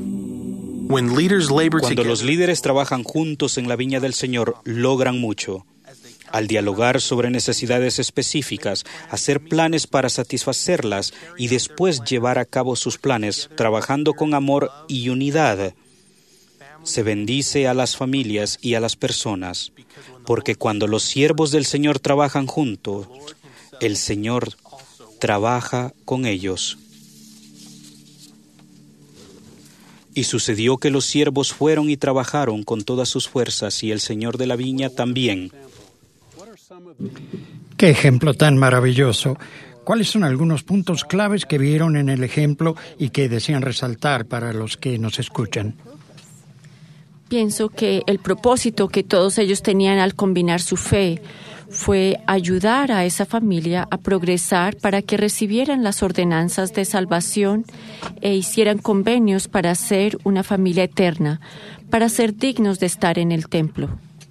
Cuando los líderes trabajan juntos en la viña del Señor, logran mucho. Al dialogar sobre necesidades específicas, hacer planes para satisfacerlas y después llevar a cabo sus planes, trabajando con amor y unidad, se bendice a las familias y a las personas, porque cuando los siervos del Señor trabajan juntos, el Señor trabaja con ellos. Y sucedió que los siervos fueron y trabajaron con todas sus fuerzas, y el Señor de la viña también. ¡Qué ejemplo tan maravilloso! ¿Cuáles son algunos puntos claves que vieron en el ejemplo y que desean resaltar para los que nos escuchan? Pienso que el propósito que todos ellos tenían al combinar su fe fue ayudar a esa familia a progresar para que recibieran las ordenanzas de salvación e hicieran convenios para ser una familia eterna, para ser dignos de estar en el templo.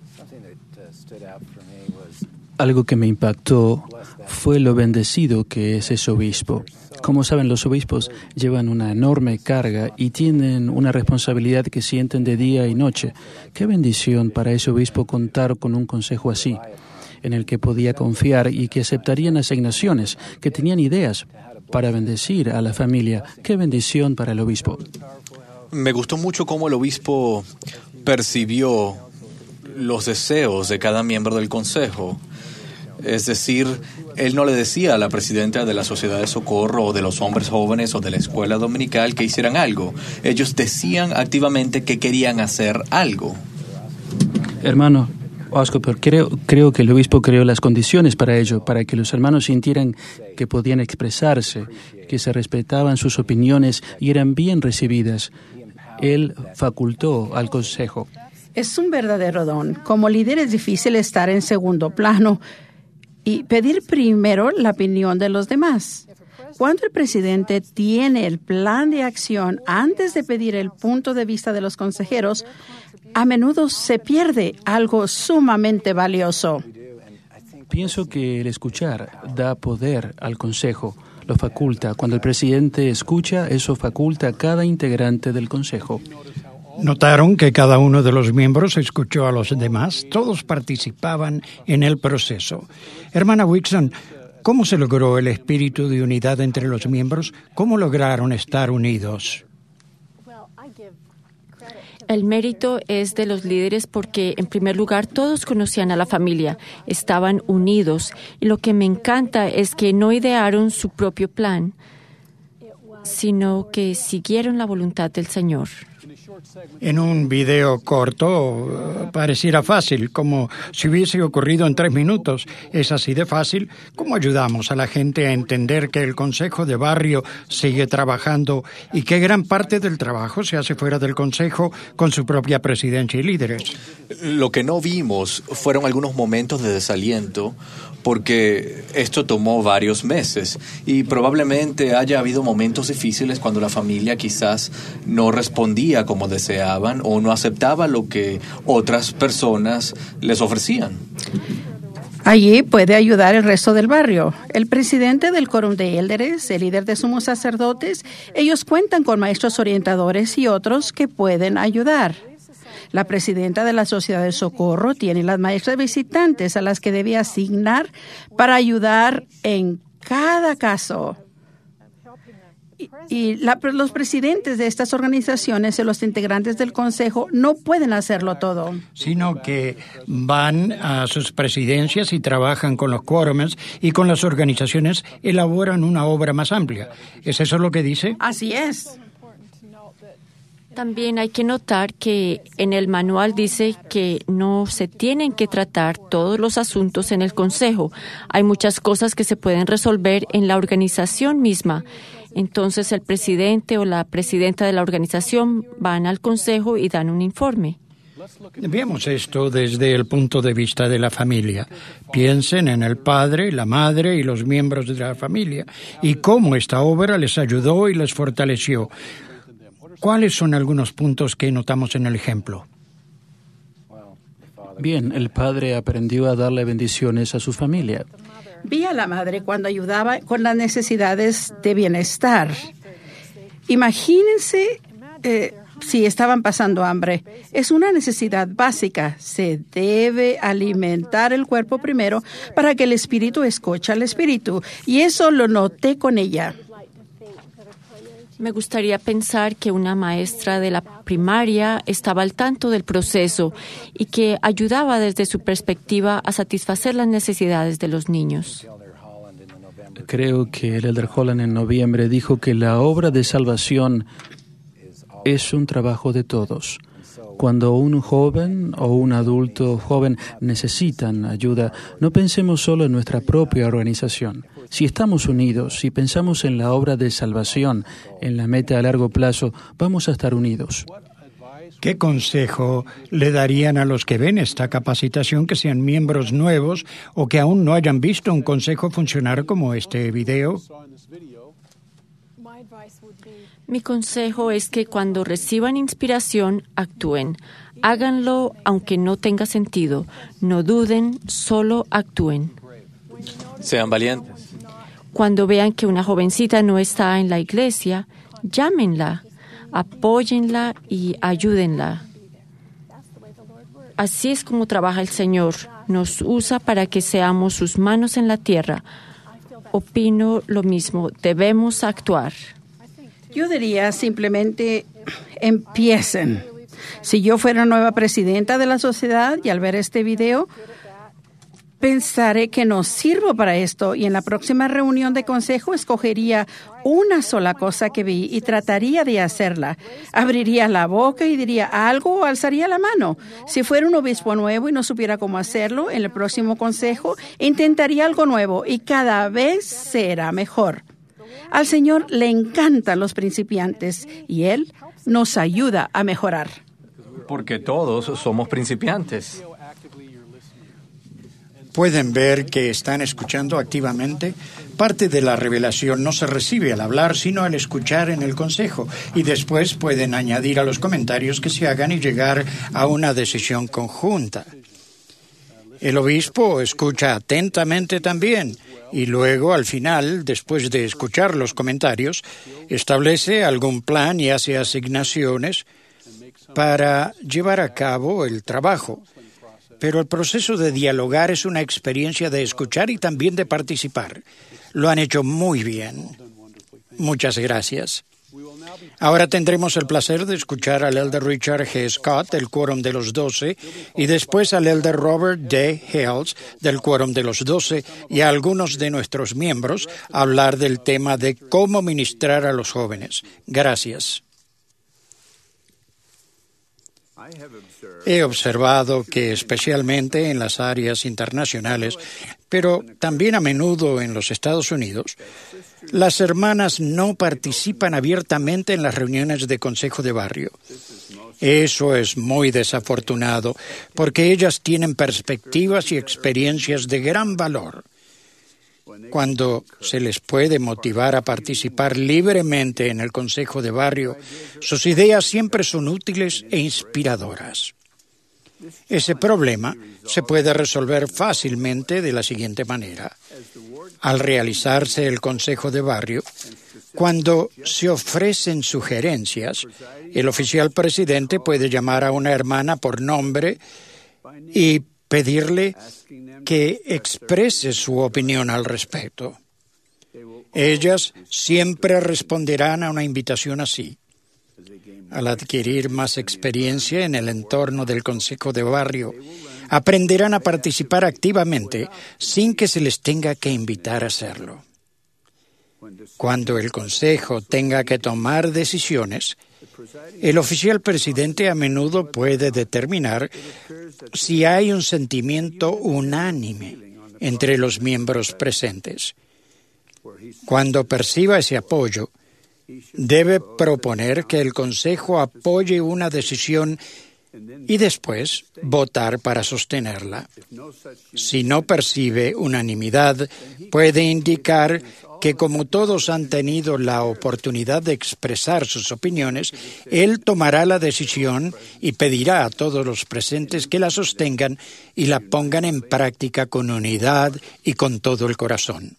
Algo que me impactó fue lo bendecido que es ese obispo. Como saben, los obispos llevan una enorme carga y tienen una responsabilidad que sienten de día y noche. Qué bendición para ese obispo contar con un consejo así, en el que podía confiar y que aceptarían asignaciones, que tenían ideas para bendecir a la familia. Qué bendición para el obispo. Me gustó mucho cómo el obispo percibió los deseos de cada miembro del consejo. Es decir, él no le decía a la presidenta de la Sociedad de Socorro o de los hombres jóvenes o de la escuela dominical que hicieran algo. Ellos decían activamente que querían hacer algo. Hermano Oscar, pero creo que el obispo creó las condiciones para ello, para que los hermanos sintieran que podían expresarse, que se respetaban sus opiniones y eran bien recibidas. Él facultó al consejo. Es un verdadero don. Como líder es difícil estar en segundo plano y pedir primero la opinión de los demás. Cuando el presidente tiene el plan de acción antes de pedir el punto de vista de los consejeros, a menudo se pierde algo sumamente valioso. Pienso que el escuchar da poder al consejo, lo faculta. Cuando el presidente escucha, eso faculta a cada integrante del consejo. ¿Notaron que cada uno de los miembros escuchó a los demás? Todos participaban en el proceso. Hermana Wixon, ¿cómo se logró el espíritu de unidad entre los miembros? ¿Cómo lograron estar unidos? El mérito es de los líderes porque, en primer lugar, todos conocían a la familia, estaban unidos. Y lo que me encanta es que no idearon su propio plan, sino que siguieron la voluntad del Señor. En un video corto pareciera fácil, como si hubiese ocurrido en 3 minutos. Es así de fácil. ¿Cómo ayudamos a la gente a entender que el Consejo de Barrio sigue trabajando y que gran parte del trabajo se hace fuera del Consejo con su propia presidencia y líderes? Lo que no vimos fueron algunos momentos de desaliento, porque esto tomó varios meses y probablemente haya habido momentos difíciles cuando la familia quizás no respondía como deseaban o no aceptaba lo que otras personas les ofrecían. Allí puede ayudar el resto del barrio. El presidente del Quórum de Élderes, el líder de sumos sacerdotes, ellos cuentan con maestros orientadores y otros que pueden ayudar. La presidenta de la Sociedad de Socorro tiene las maestras visitantes a las que debe asignar para ayudar en cada caso. Los presidentes de estas organizaciones y los integrantes del Consejo no pueden hacerlo todo. Sino que van a sus presidencias y trabajan con los quórums y con las organizaciones, elaboran una obra más amplia. ¿Es eso lo que dice? Así es. También hay que notar que en el manual dice que no se tienen que tratar todos los asuntos en el Consejo. Hay muchas cosas que se pueden resolver en la organización misma. Entonces el presidente o la presidenta de la organización van al Consejo y dan un informe. Veamos esto desde el punto de vista de la familia. Piensen en el padre, la madre y los miembros de la familia y cómo esta obra les ayudó y les fortaleció. ¿Cuáles son algunos puntos que notamos en el ejemplo? Bien, el padre aprendió a darle bendiciones a su familia. Vi a la madre cuando ayudaba con las necesidades de bienestar. Imagínense si estaban pasando hambre. Es una necesidad básica. Se debe alimentar el cuerpo primero para que el espíritu escuche al espíritu. Y eso lo noté con ella. Me gustaría pensar que una maestra de la primaria estaba al tanto del proceso y que ayudaba desde su perspectiva a satisfacer las necesidades de los niños. Creo que el Elder Holland en noviembre dijo que la obra de salvación es un trabajo de todos. Cuando un joven o un adulto joven necesitan ayuda, no pensemos solo en nuestra propia organización. Si estamos unidos, si pensamos en la obra de salvación, en la meta a largo plazo, vamos a estar unidos. ¿Qué consejo le darían a los que ven esta capacitación, que sean miembros nuevos o que aún no hayan visto un consejo funcionar como este video? Mi consejo es que cuando reciban inspiración, actúen. Háganlo aunque no tenga sentido. No duden, solo actúen. Sean valientes. Cuando vean que una jovencita no está en la iglesia, llámenla, apóyenla y ayúdenla. Así es como trabaja el Señor. Nos usa para que seamos sus manos en la tierra. Opino lo mismo. Debemos actuar. Yo diría simplemente empiecen. Si yo fuera nueva presidenta de la sociedad y al ver este video, pensaré que no sirvo para esto y en la próxima reunión de consejo escogería una sola cosa que vi y trataría de hacerla. Abriría la boca y diría algo o alzaría la mano. Si fuera un obispo nuevo y no supiera cómo hacerlo, en el próximo consejo intentaría algo nuevo y cada vez será mejor. Al Señor le encantan los principiantes y Él nos ayuda a mejorar. Porque todos somos principiantes. Pueden ver que están escuchando activamente. Parte de la revelación no se recibe al hablar, sino al escuchar en el consejo. Y después pueden añadir a los comentarios que se hagan y llegar a una decisión conjunta. El obispo escucha atentamente también. Y luego, al final, después de escuchar los comentarios, establece algún plan y hace asignaciones para llevar a cabo el trabajo. Pero el proceso de dialogar es una experiencia de escuchar y también de participar. Lo han hecho muy bien. Muchas gracias. Ahora tendremos el placer de escuchar al elder Richard G. Scott del Quórum de los 12 y después al elder Robert D. Hales del Quórum de los 12 y a algunos de nuestros miembros hablar del tema de cómo ministrar a los jóvenes. Gracias. He observado que especialmente en las áreas internacionales, pero también a menudo en los Estados Unidos, las hermanas no participan abiertamente en las reuniones de consejo de barrio. Eso es muy desafortunado, porque ellas tienen perspectivas y experiencias de gran valor. Cuando se les puede motivar a participar libremente en el consejo de barrio, sus ideas siempre son útiles e inspiradoras. Ese problema se puede resolver fácilmente de la siguiente manera. Al realizarse el consejo de barrio, cuando se ofrecen sugerencias, el oficial presidente puede llamar a una hermana por nombre y pedirle que exprese su opinión al respecto. Ellas siempre responderán a una invitación así. Al adquirir más experiencia en el entorno del consejo de barrio, aprenderán a participar activamente sin que se les tenga que invitar a hacerlo. Cuando el consejo tenga que tomar decisiones, el oficial presidente a menudo puede determinar si hay un sentimiento unánime entre los miembros presentes. Cuando perciba ese apoyo, debe proponer que el Consejo apoye una decisión y después votar para sostenerla. Si no percibe unanimidad, puede indicar que como todos han tenido la oportunidad de expresar sus opiniones, él tomará la decisión y pedirá a todos los presentes que la sostengan y la pongan en práctica con unidad y con todo el corazón.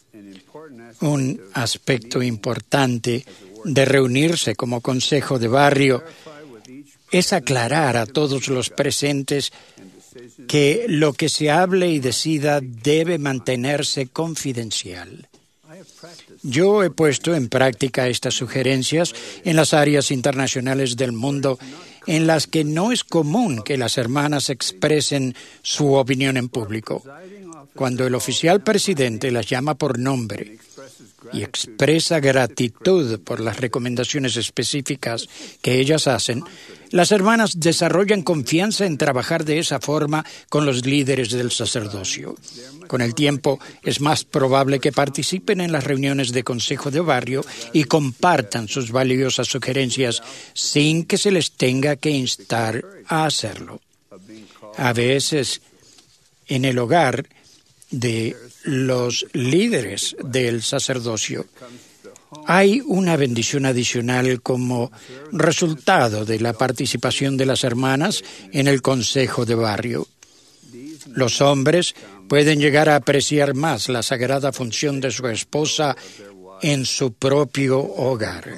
Un aspecto importante de reunirse como consejo de barrio es aclarar a todos los presentes que lo que se hable y decida debe mantenerse confidencial. Yo he puesto en práctica estas sugerencias en las áreas internacionales del mundo en las que no es común que las hermanas expresen su opinión en público. Cuando el oficial presidente las llama por nombre y expresa gratitud por las recomendaciones específicas que ellas hacen, las hermanas desarrollan confianza en trabajar de esa forma con los líderes del sacerdocio. Con el tiempo, es más probable que participen en las reuniones de consejo de barrio y compartan sus valiosas sugerencias sin que se les tenga que instar a hacerlo. A veces, en el hogar de los líderes del sacerdocio, hay una bendición adicional como resultado de la participación de las hermanas en el consejo de barrio. Los hombres pueden llegar a apreciar más la sagrada función de su esposa en su propio hogar.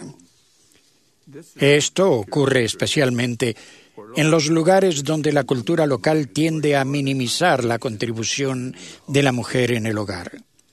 Esto ocurre especialmente en los lugares donde la cultura local tiende a minimizar la contribución de la mujer en el hogar.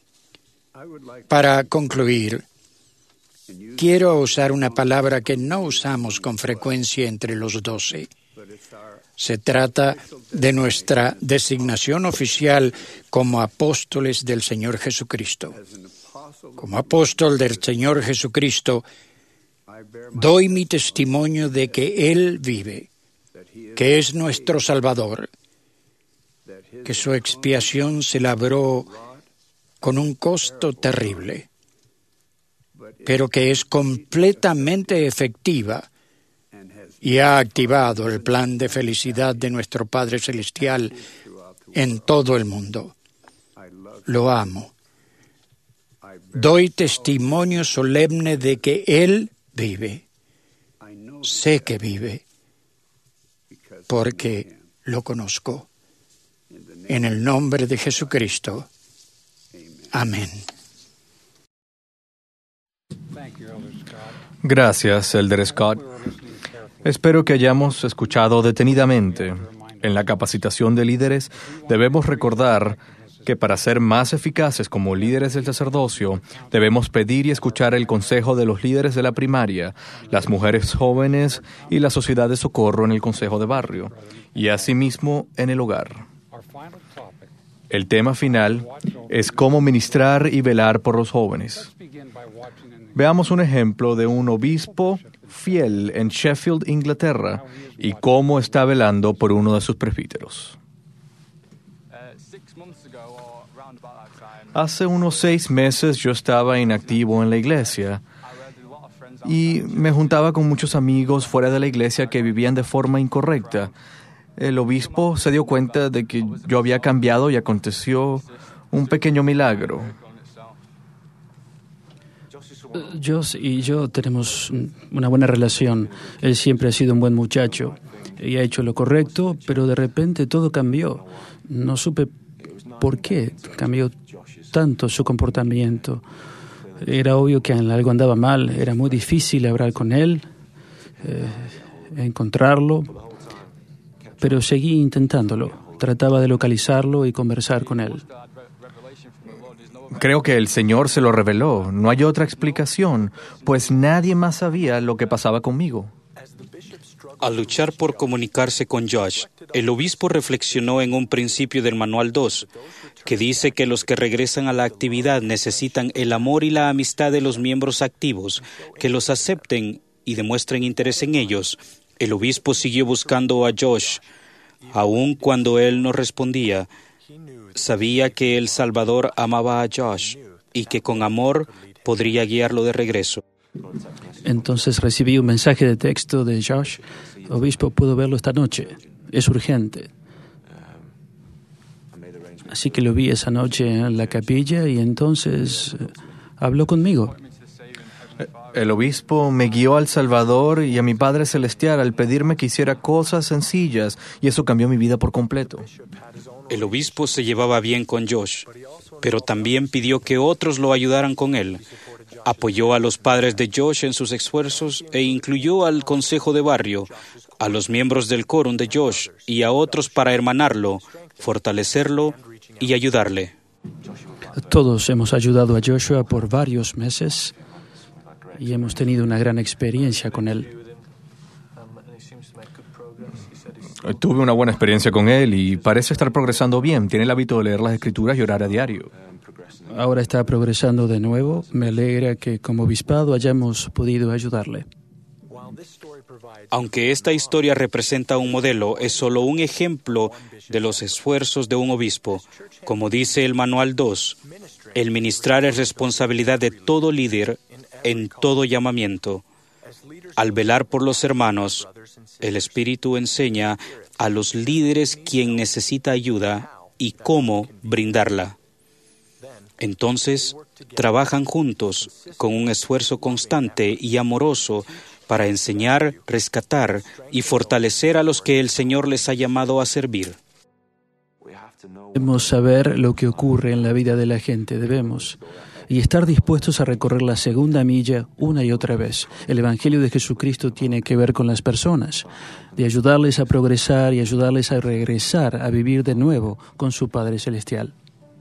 Para concluir, quiero usar una palabra que no usamos con frecuencia entre los 12. Se trata de nuestra designación oficial como apóstoles del Señor Jesucristo. Como apóstol del Señor Jesucristo, doy mi testimonio de que Él vive, que es nuestro Salvador, que su expiación se labró con un costo terrible, pero que es completamente efectiva y ha activado el plan de felicidad de nuestro Padre Celestial en todo el mundo. Lo amo. Doy testimonio solemne de que Él vive. Sé que vive, porque lo conozco. En el nombre de Jesucristo. Amén. Gracias, Elder Scott. Espero que hayamos escuchado detenidamente. En la capacitación de líderes debemos recordar que para ser más eficaces como líderes del sacerdocio, debemos pedir y escuchar el consejo de los líderes de la primaria, las mujeres jóvenes y la sociedad de socorro en el consejo de barrio, y asimismo en el hogar. El tema final es cómo ministrar y velar por los jóvenes. Veamos un ejemplo de un obispo fiel en Sheffield, Inglaterra, y cómo está velando por uno de sus presbíteros. Hace unos 6 meses yo estaba inactivo en la iglesia y me juntaba con muchos amigos fuera de la iglesia que vivían de forma incorrecta. El obispo se dio cuenta de que yo había cambiado y aconteció un pequeño milagro. Josh y yo tenemos una buena relación. Él siempre ha sido un buen muchacho y ha hecho lo correcto, pero de repente todo cambió. No supe por qué cambió tanto su comportamiento. Era obvio que algo andaba mal. Era muy difícil hablar con él, encontrarlo, pero seguí intentándolo. Trataba de localizarlo y conversar con él. Creo que el Señor se lo reveló. No hay otra explicación, pues nadie más sabía lo que pasaba conmigo. Al luchar por comunicarse con Josh, el obispo reflexionó en un principio del Manual 2, que dice que los que regresan a la actividad necesitan el amor y la amistad de los miembros activos, que los acepten y demuestren interés en ellos. El obispo siguió buscando a Josh, aun cuando él no respondía. Sabía que el Salvador amaba a Josh y que con amor podría guiarlo de regreso. Entonces recibí un mensaje de texto de Josh. Obispo, puedo verlo esta noche. Es urgente. Así que lo vi esa noche en la capilla y entonces habló conmigo. El obispo me guió al Salvador y a mi Padre Celestial al pedirme que hiciera cosas sencillas, y eso cambió mi vida por completo. El obispo se llevaba bien con Josh, pero también pidió que otros lo ayudaran con él. Apoyó a los padres de Josh en sus esfuerzos e incluyó al consejo de barrio, a los miembros del quórum de Josh y a otros para hermanarlo, fortalecerlo y ayudarle. Todos hemos ayudado a Joshua por varios meses y hemos tenido una gran experiencia con él. Tuve una buena experiencia con él y parece estar progresando bien. Tiene el hábito de leer las Escrituras y orar a diario. ahora está progresando de nuevo. Me alegra que como obispado hayamos podido ayudarle. Aunque esta historia representa un modelo, es solo un ejemplo de los esfuerzos de un obispo. Como dice el Manual 2, el ministrar es responsabilidad de todo líder en todo llamamiento. Al velar por los hermanos, el Espíritu enseña a los líderes quién necesita ayuda y cómo brindarla. Entonces, trabajan juntos con un esfuerzo constante y amoroso para enseñar, rescatar y fortalecer a los que el Señor les ha llamado a servir. Debemos saber lo que ocurre en la vida de la gente, y estar dispuestos a recorrer la segunda milla una y otra vez. El Evangelio de Jesucristo tiene que ver con las personas, de ayudarles a progresar y ayudarles a regresar a vivir de nuevo con su Padre Celestial.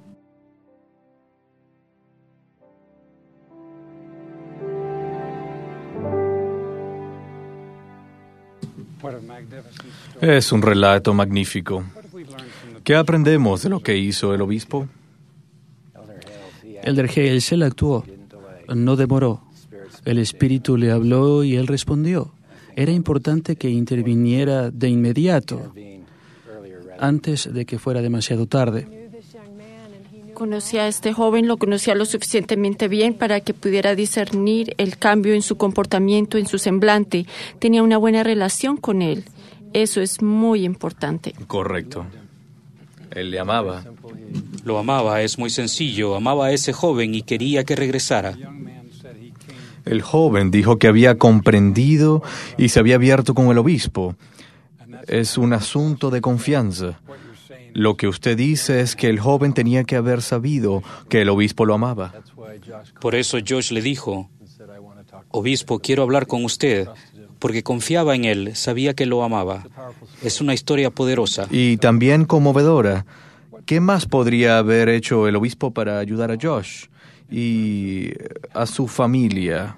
Es un relato magnífico. ¿Qué aprendemos de lo que hizo el obispo? Elder Hales, él actuó, no demoró. El Espíritu le habló y él respondió. Era importante que interviniera de inmediato, antes de que fuera demasiado tarde. Conocía a este joven, lo conocía lo suficientemente bien para que pudiera discernir el cambio en su comportamiento, en su semblante. Tenía una buena relación con él. Eso es muy importante. Correcto. Él le amaba. Lo amaba, es muy sencillo. Amaba a ese joven y quería que regresara. El joven dijo que había comprendido y se había abierto con el obispo. Es un asunto de confianza. Lo que usted dice es que el joven tenía que haber sabido que el obispo lo amaba. Por eso Josh le dijo, obispo, quiero hablar con usted, porque confiaba en él, sabía que lo amaba. Es una historia poderosa. Y también conmovedora. ¿Qué más podría haber hecho el obispo para ayudar a Josh y a su familia?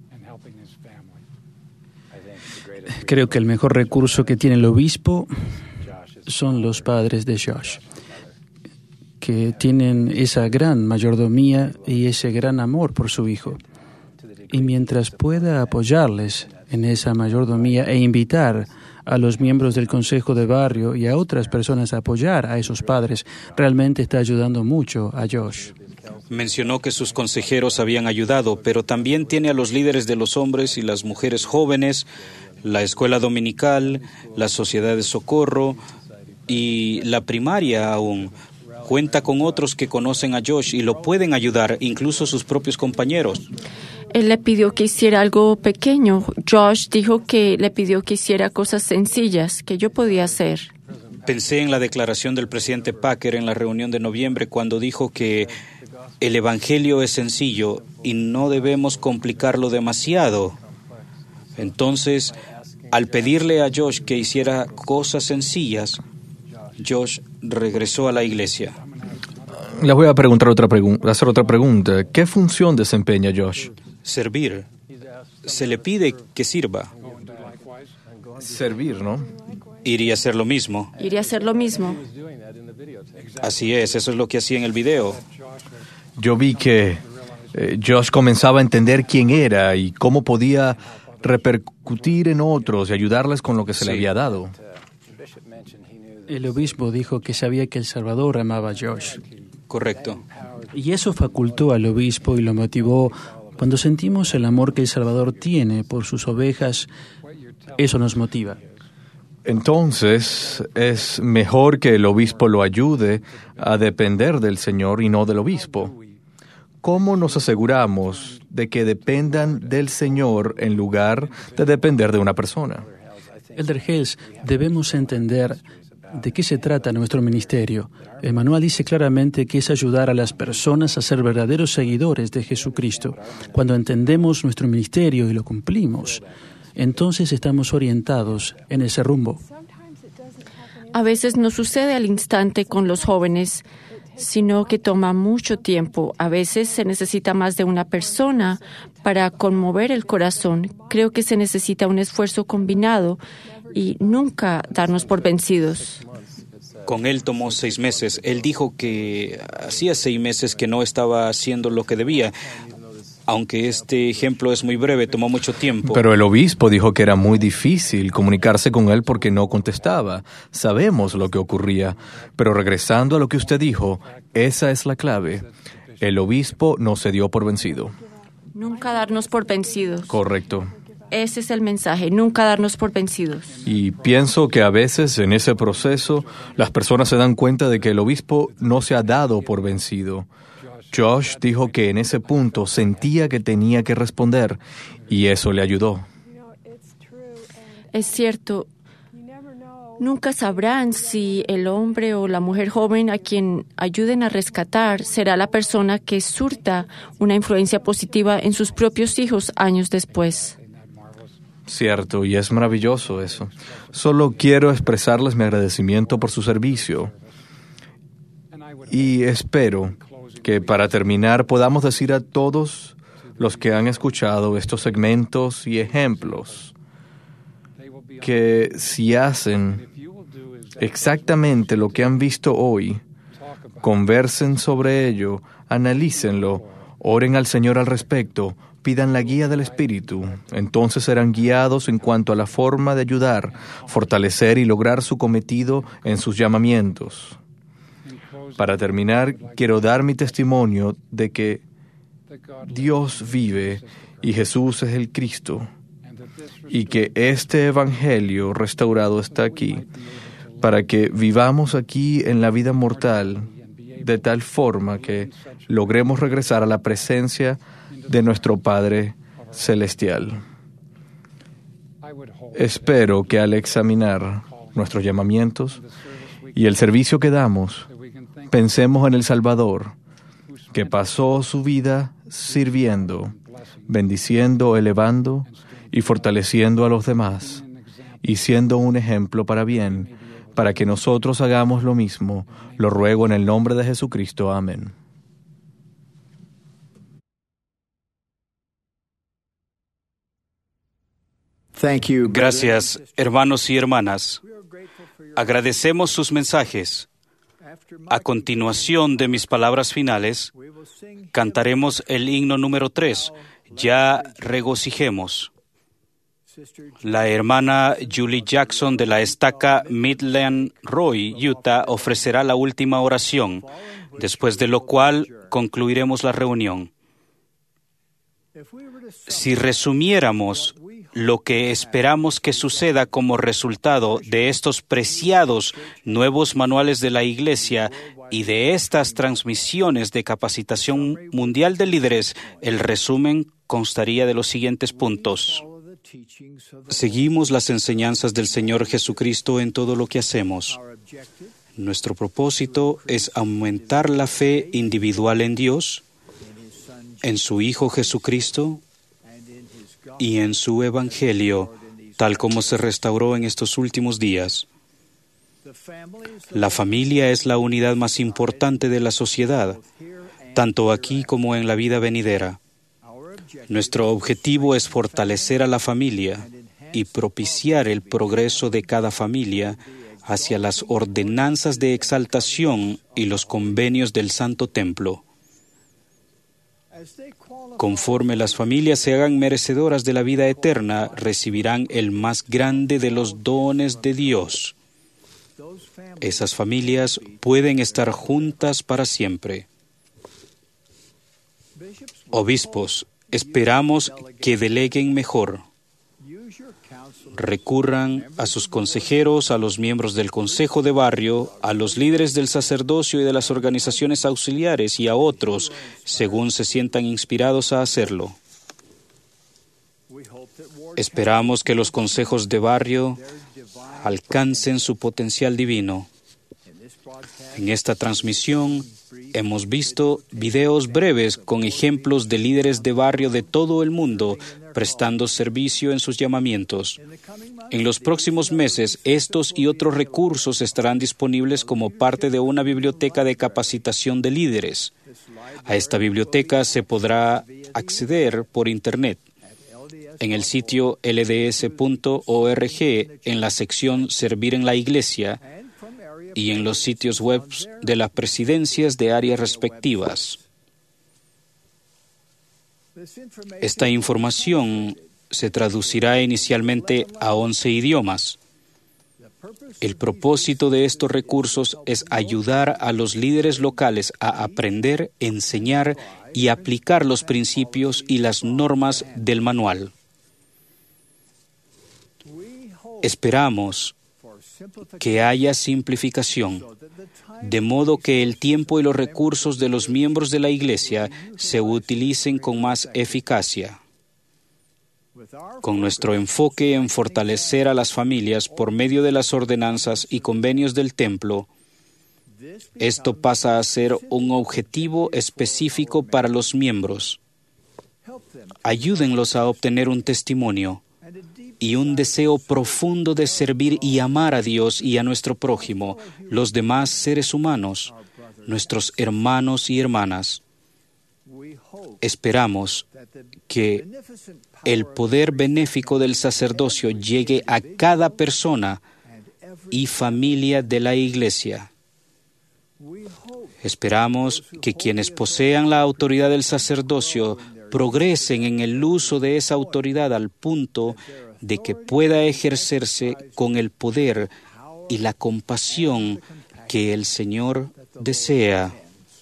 Creo que el mejor recurso que tiene el obispo son los padres de Josh, que tienen esa gran mayordomía y ese gran amor por su hijo. Y mientras pueda apoyarles en esa mayordomía e invitar a los miembros del consejo de barrio y a otras personas a apoyar a esos padres, realmente está ayudando mucho a Josh. Mencionó que sus consejeros habían ayudado, pero también tiene a los líderes de los hombres y las mujeres jóvenes, la escuela dominical, la sociedad de socorro y la primaria aún. Cuenta con otros que conocen a Josh y lo pueden ayudar, incluso sus propios compañeros. Él le pidió que hiciera algo pequeño. Josh dijo que le pidió que hiciera cosas sencillas que yo podía hacer. Pensé en la declaración del presidente Packer en la reunión de noviembre cuando dijo que el Evangelio es sencillo y no debemos complicarlo demasiado. Entonces, al pedirle a Josh que hiciera cosas sencillas, Josh regresó a la iglesia. Le voy a hacer otra pregunta. ¿Qué función desempeña Josh? Servir. Se le pide que sirva. Servir, ¿no? Iría a hacer lo mismo. Iría a hacer lo mismo. Así es, eso es lo que hacía en el video. Yo vi que Josh comenzaba a entender quién era y cómo podía repercutir en otros y ayudarles con lo que se le había dado. El obispo dijo que sabía que el Salvador amaba a Josh. Correcto. Y eso facultó al obispo y lo motivó. Cuando sentimos el amor que el Salvador tiene por sus ovejas, eso nos motiva. Entonces, es mejor que el obispo lo ayude a depender del Señor y no del obispo. ¿Cómo nos aseguramos de que dependan del Señor en lugar de depender de una persona? Elder Hales, debemos entender de qué se trata nuestro ministerio. El manual dice claramente que es ayudar a las personas a ser verdaderos seguidores de Jesucristo. Cuando entendemos nuestro ministerio y lo cumplimos, entonces estamos orientados en ese rumbo. A veces no sucede al instante con los jóvenes, sino que toma mucho tiempo. A veces se necesita más de una persona para conmover el corazón. Creo que se necesita un esfuerzo combinado y nunca darnos por vencidos. Con él tomó 6 meses. Él dijo que hacía 6 meses que no estaba haciendo lo que debía. Aunque este ejemplo es muy breve, tomó mucho tiempo. Pero el obispo dijo que era muy difícil comunicarse con él porque no contestaba. Sabemos lo que ocurría. Pero regresando a lo que usted dijo, esa es la clave. El obispo no se dio por vencido. Nunca darnos por vencidos. Correcto. Ese es el mensaje, nunca darnos por vencidos. Y pienso que a veces en ese proceso las personas se dan cuenta de que el obispo no se ha dado por vencido. Josh dijo que en ese punto sentía que tenía que responder y eso le ayudó. Es cierto. Nunca sabrán si el hombre o la mujer joven a quien ayuden a rescatar será la persona que surta una influencia positiva en sus propios hijos años después. Cierto, y es maravilloso eso. Solo quiero expresarles mi agradecimiento por su servicio. Y espero que para terminar podamos decir a todos los que han escuchado estos segmentos y ejemplos que si hacen exactamente lo que han visto hoy, conversen sobre ello, analícenlo, oren al Señor al respecto, pidan la guía del Espíritu, entonces serán guiados en cuanto a la forma de ayudar, fortalecer y lograr su cometido en sus llamamientos. Para terminar, quiero dar mi testimonio de que Dios vive y Jesús es el Cristo y que este Evangelio restaurado está aquí para que vivamos aquí en la vida mortal de tal forma que logremos regresar a la presencia de nuestro Padre Celestial. Espero que al examinar nuestros llamamientos y el servicio que damos, pensemos en el Salvador, que pasó su vida sirviendo, bendiciendo, elevando y fortaleciendo a los demás, y siendo un ejemplo para bien, para que nosotros hagamos lo mismo. Lo ruego en el nombre de Jesucristo. Amén. Gracias, hermanos y hermanas. Agradecemos sus mensajes. A continuación de mis palabras finales, cantaremos el himno número 3, Ya regocijemos. La hermana Julie Jackson de la estaca Midland Roy, Utah, ofrecerá la última oración, después de lo cual concluiremos la reunión. Si resumiéramos lo que esperamos que suceda como resultado de estos preciados nuevos manuales de la Iglesia y de estas transmisiones de capacitación mundial de líderes, el resumen constaría de los siguientes puntos. Seguimos las enseñanzas del Señor Jesucristo en todo lo que hacemos. Nuestro propósito es aumentar la fe individual en Dios, en su Hijo Jesucristo y en su Evangelio, tal como se restauró en estos últimos días. La familia es la unidad más importante de la sociedad, tanto aquí como en la vida venidera. Nuestro objetivo es fortalecer a la familia y propiciar el progreso de cada familia hacia las ordenanzas de exaltación y los convenios del Santo Templo. Conforme las familias se hagan merecedoras de la vida eterna, recibirán el más grande de los dones de Dios. Esas familias pueden estar juntas para siempre. Obispos, esperamos que deleguen mejor. Recurran a sus consejeros, a los miembros del consejo de barrio, a los líderes del sacerdocio y de las organizaciones auxiliares y a otros, según se sientan inspirados a hacerlo. Esperamos que los consejos de barrio alcancen su potencial divino. En esta transmisión hemos visto videos breves con ejemplos de líderes de barrio de todo el mundo prestando servicio en sus llamamientos. En los próximos meses, estos y otros recursos estarán disponibles como parte de una biblioteca de capacitación de líderes. A esta biblioteca se podrá acceder por Internet en el sitio lds.org en la sección Servir en la Iglesia y en los sitios web de las presidencias de áreas respectivas. Esta información se traducirá inicialmente a 11 idiomas. El propósito de estos recursos es ayudar a los líderes locales a aprender, enseñar y aplicar los principios y las normas del manual. Esperamos que haya simplificación, de modo que el tiempo y los recursos de los miembros de la Iglesia se utilicen con más eficacia. Con nuestro enfoque en fortalecer a las familias por medio de las ordenanzas y convenios del templo, esto pasa a ser un objetivo específico para los miembros. Ayúdenlos a obtener un testimonio y un deseo profundo de servir y amar a Dios y a nuestro prójimo, los demás seres humanos, nuestros hermanos y hermanas. Esperamos que el poder benéfico del sacerdocio llegue a cada persona y familia de la Iglesia. Esperamos que quienes posean la autoridad del sacerdocio progresen en el uso de esa autoridad al punto de que pueda ejercerse con el poder y la compasión que el Señor desea.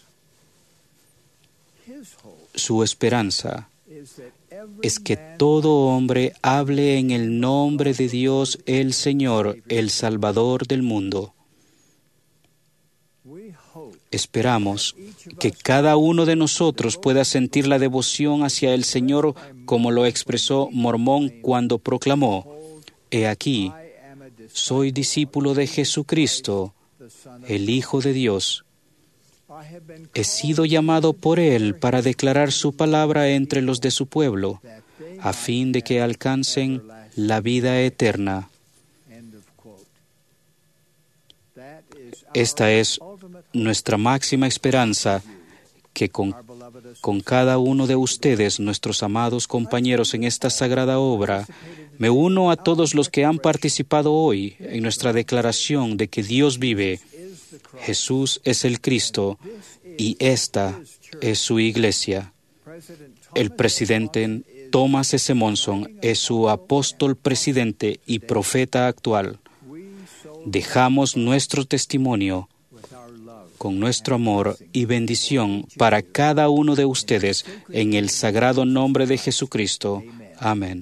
Su esperanza es que todo hombre hable en el nombre de Dios el Señor, el Salvador del mundo. Esperamos que cada uno de nosotros pueda sentir la devoción hacia el Señor como lo expresó Mormón cuando proclamó: «He aquí, soy discípulo de Jesucristo, el Hijo de Dios. He sido llamado por Él para declarar su palabra entre los de su pueblo, a fin de que alcancen la vida eterna». Esta es nuestra máxima esperanza, que con cada uno de ustedes, nuestros amados compañeros en esta sagrada obra, me uno a todos los que han participado hoy en nuestra declaración de que Dios vive, Jesús es el Cristo y esta es su Iglesia. El presidente Thomas S. Monson es su apóstol presidente y profeta actual. Dejamos nuestro testimonio con nuestro amor y bendición para cada uno de ustedes en el sagrado nombre de Jesucristo. Amén.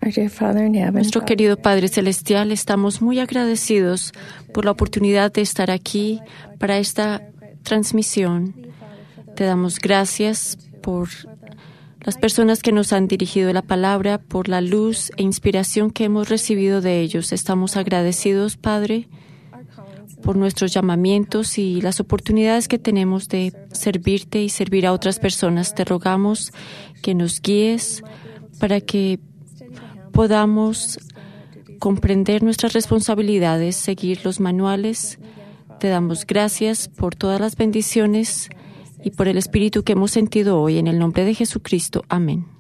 Nuestro querido Padre Celestial, estamos muy agradecidos por la oportunidad de estar aquí para esta transmisión. Te damos gracias por las personas que nos han dirigido la palabra, por la luz e inspiración que hemos recibido de ellos. Estamos agradecidos, Padre, por nuestros llamamientos y las oportunidades que tenemos de servirte y servir a otras personas. Te rogamos que nos guíes para que podamos comprender nuestras responsabilidades, seguir los manuales. Te damos gracias por todas las bendiciones y por el Espíritu que hemos sentido hoy. En el nombre de Jesucristo. Amén.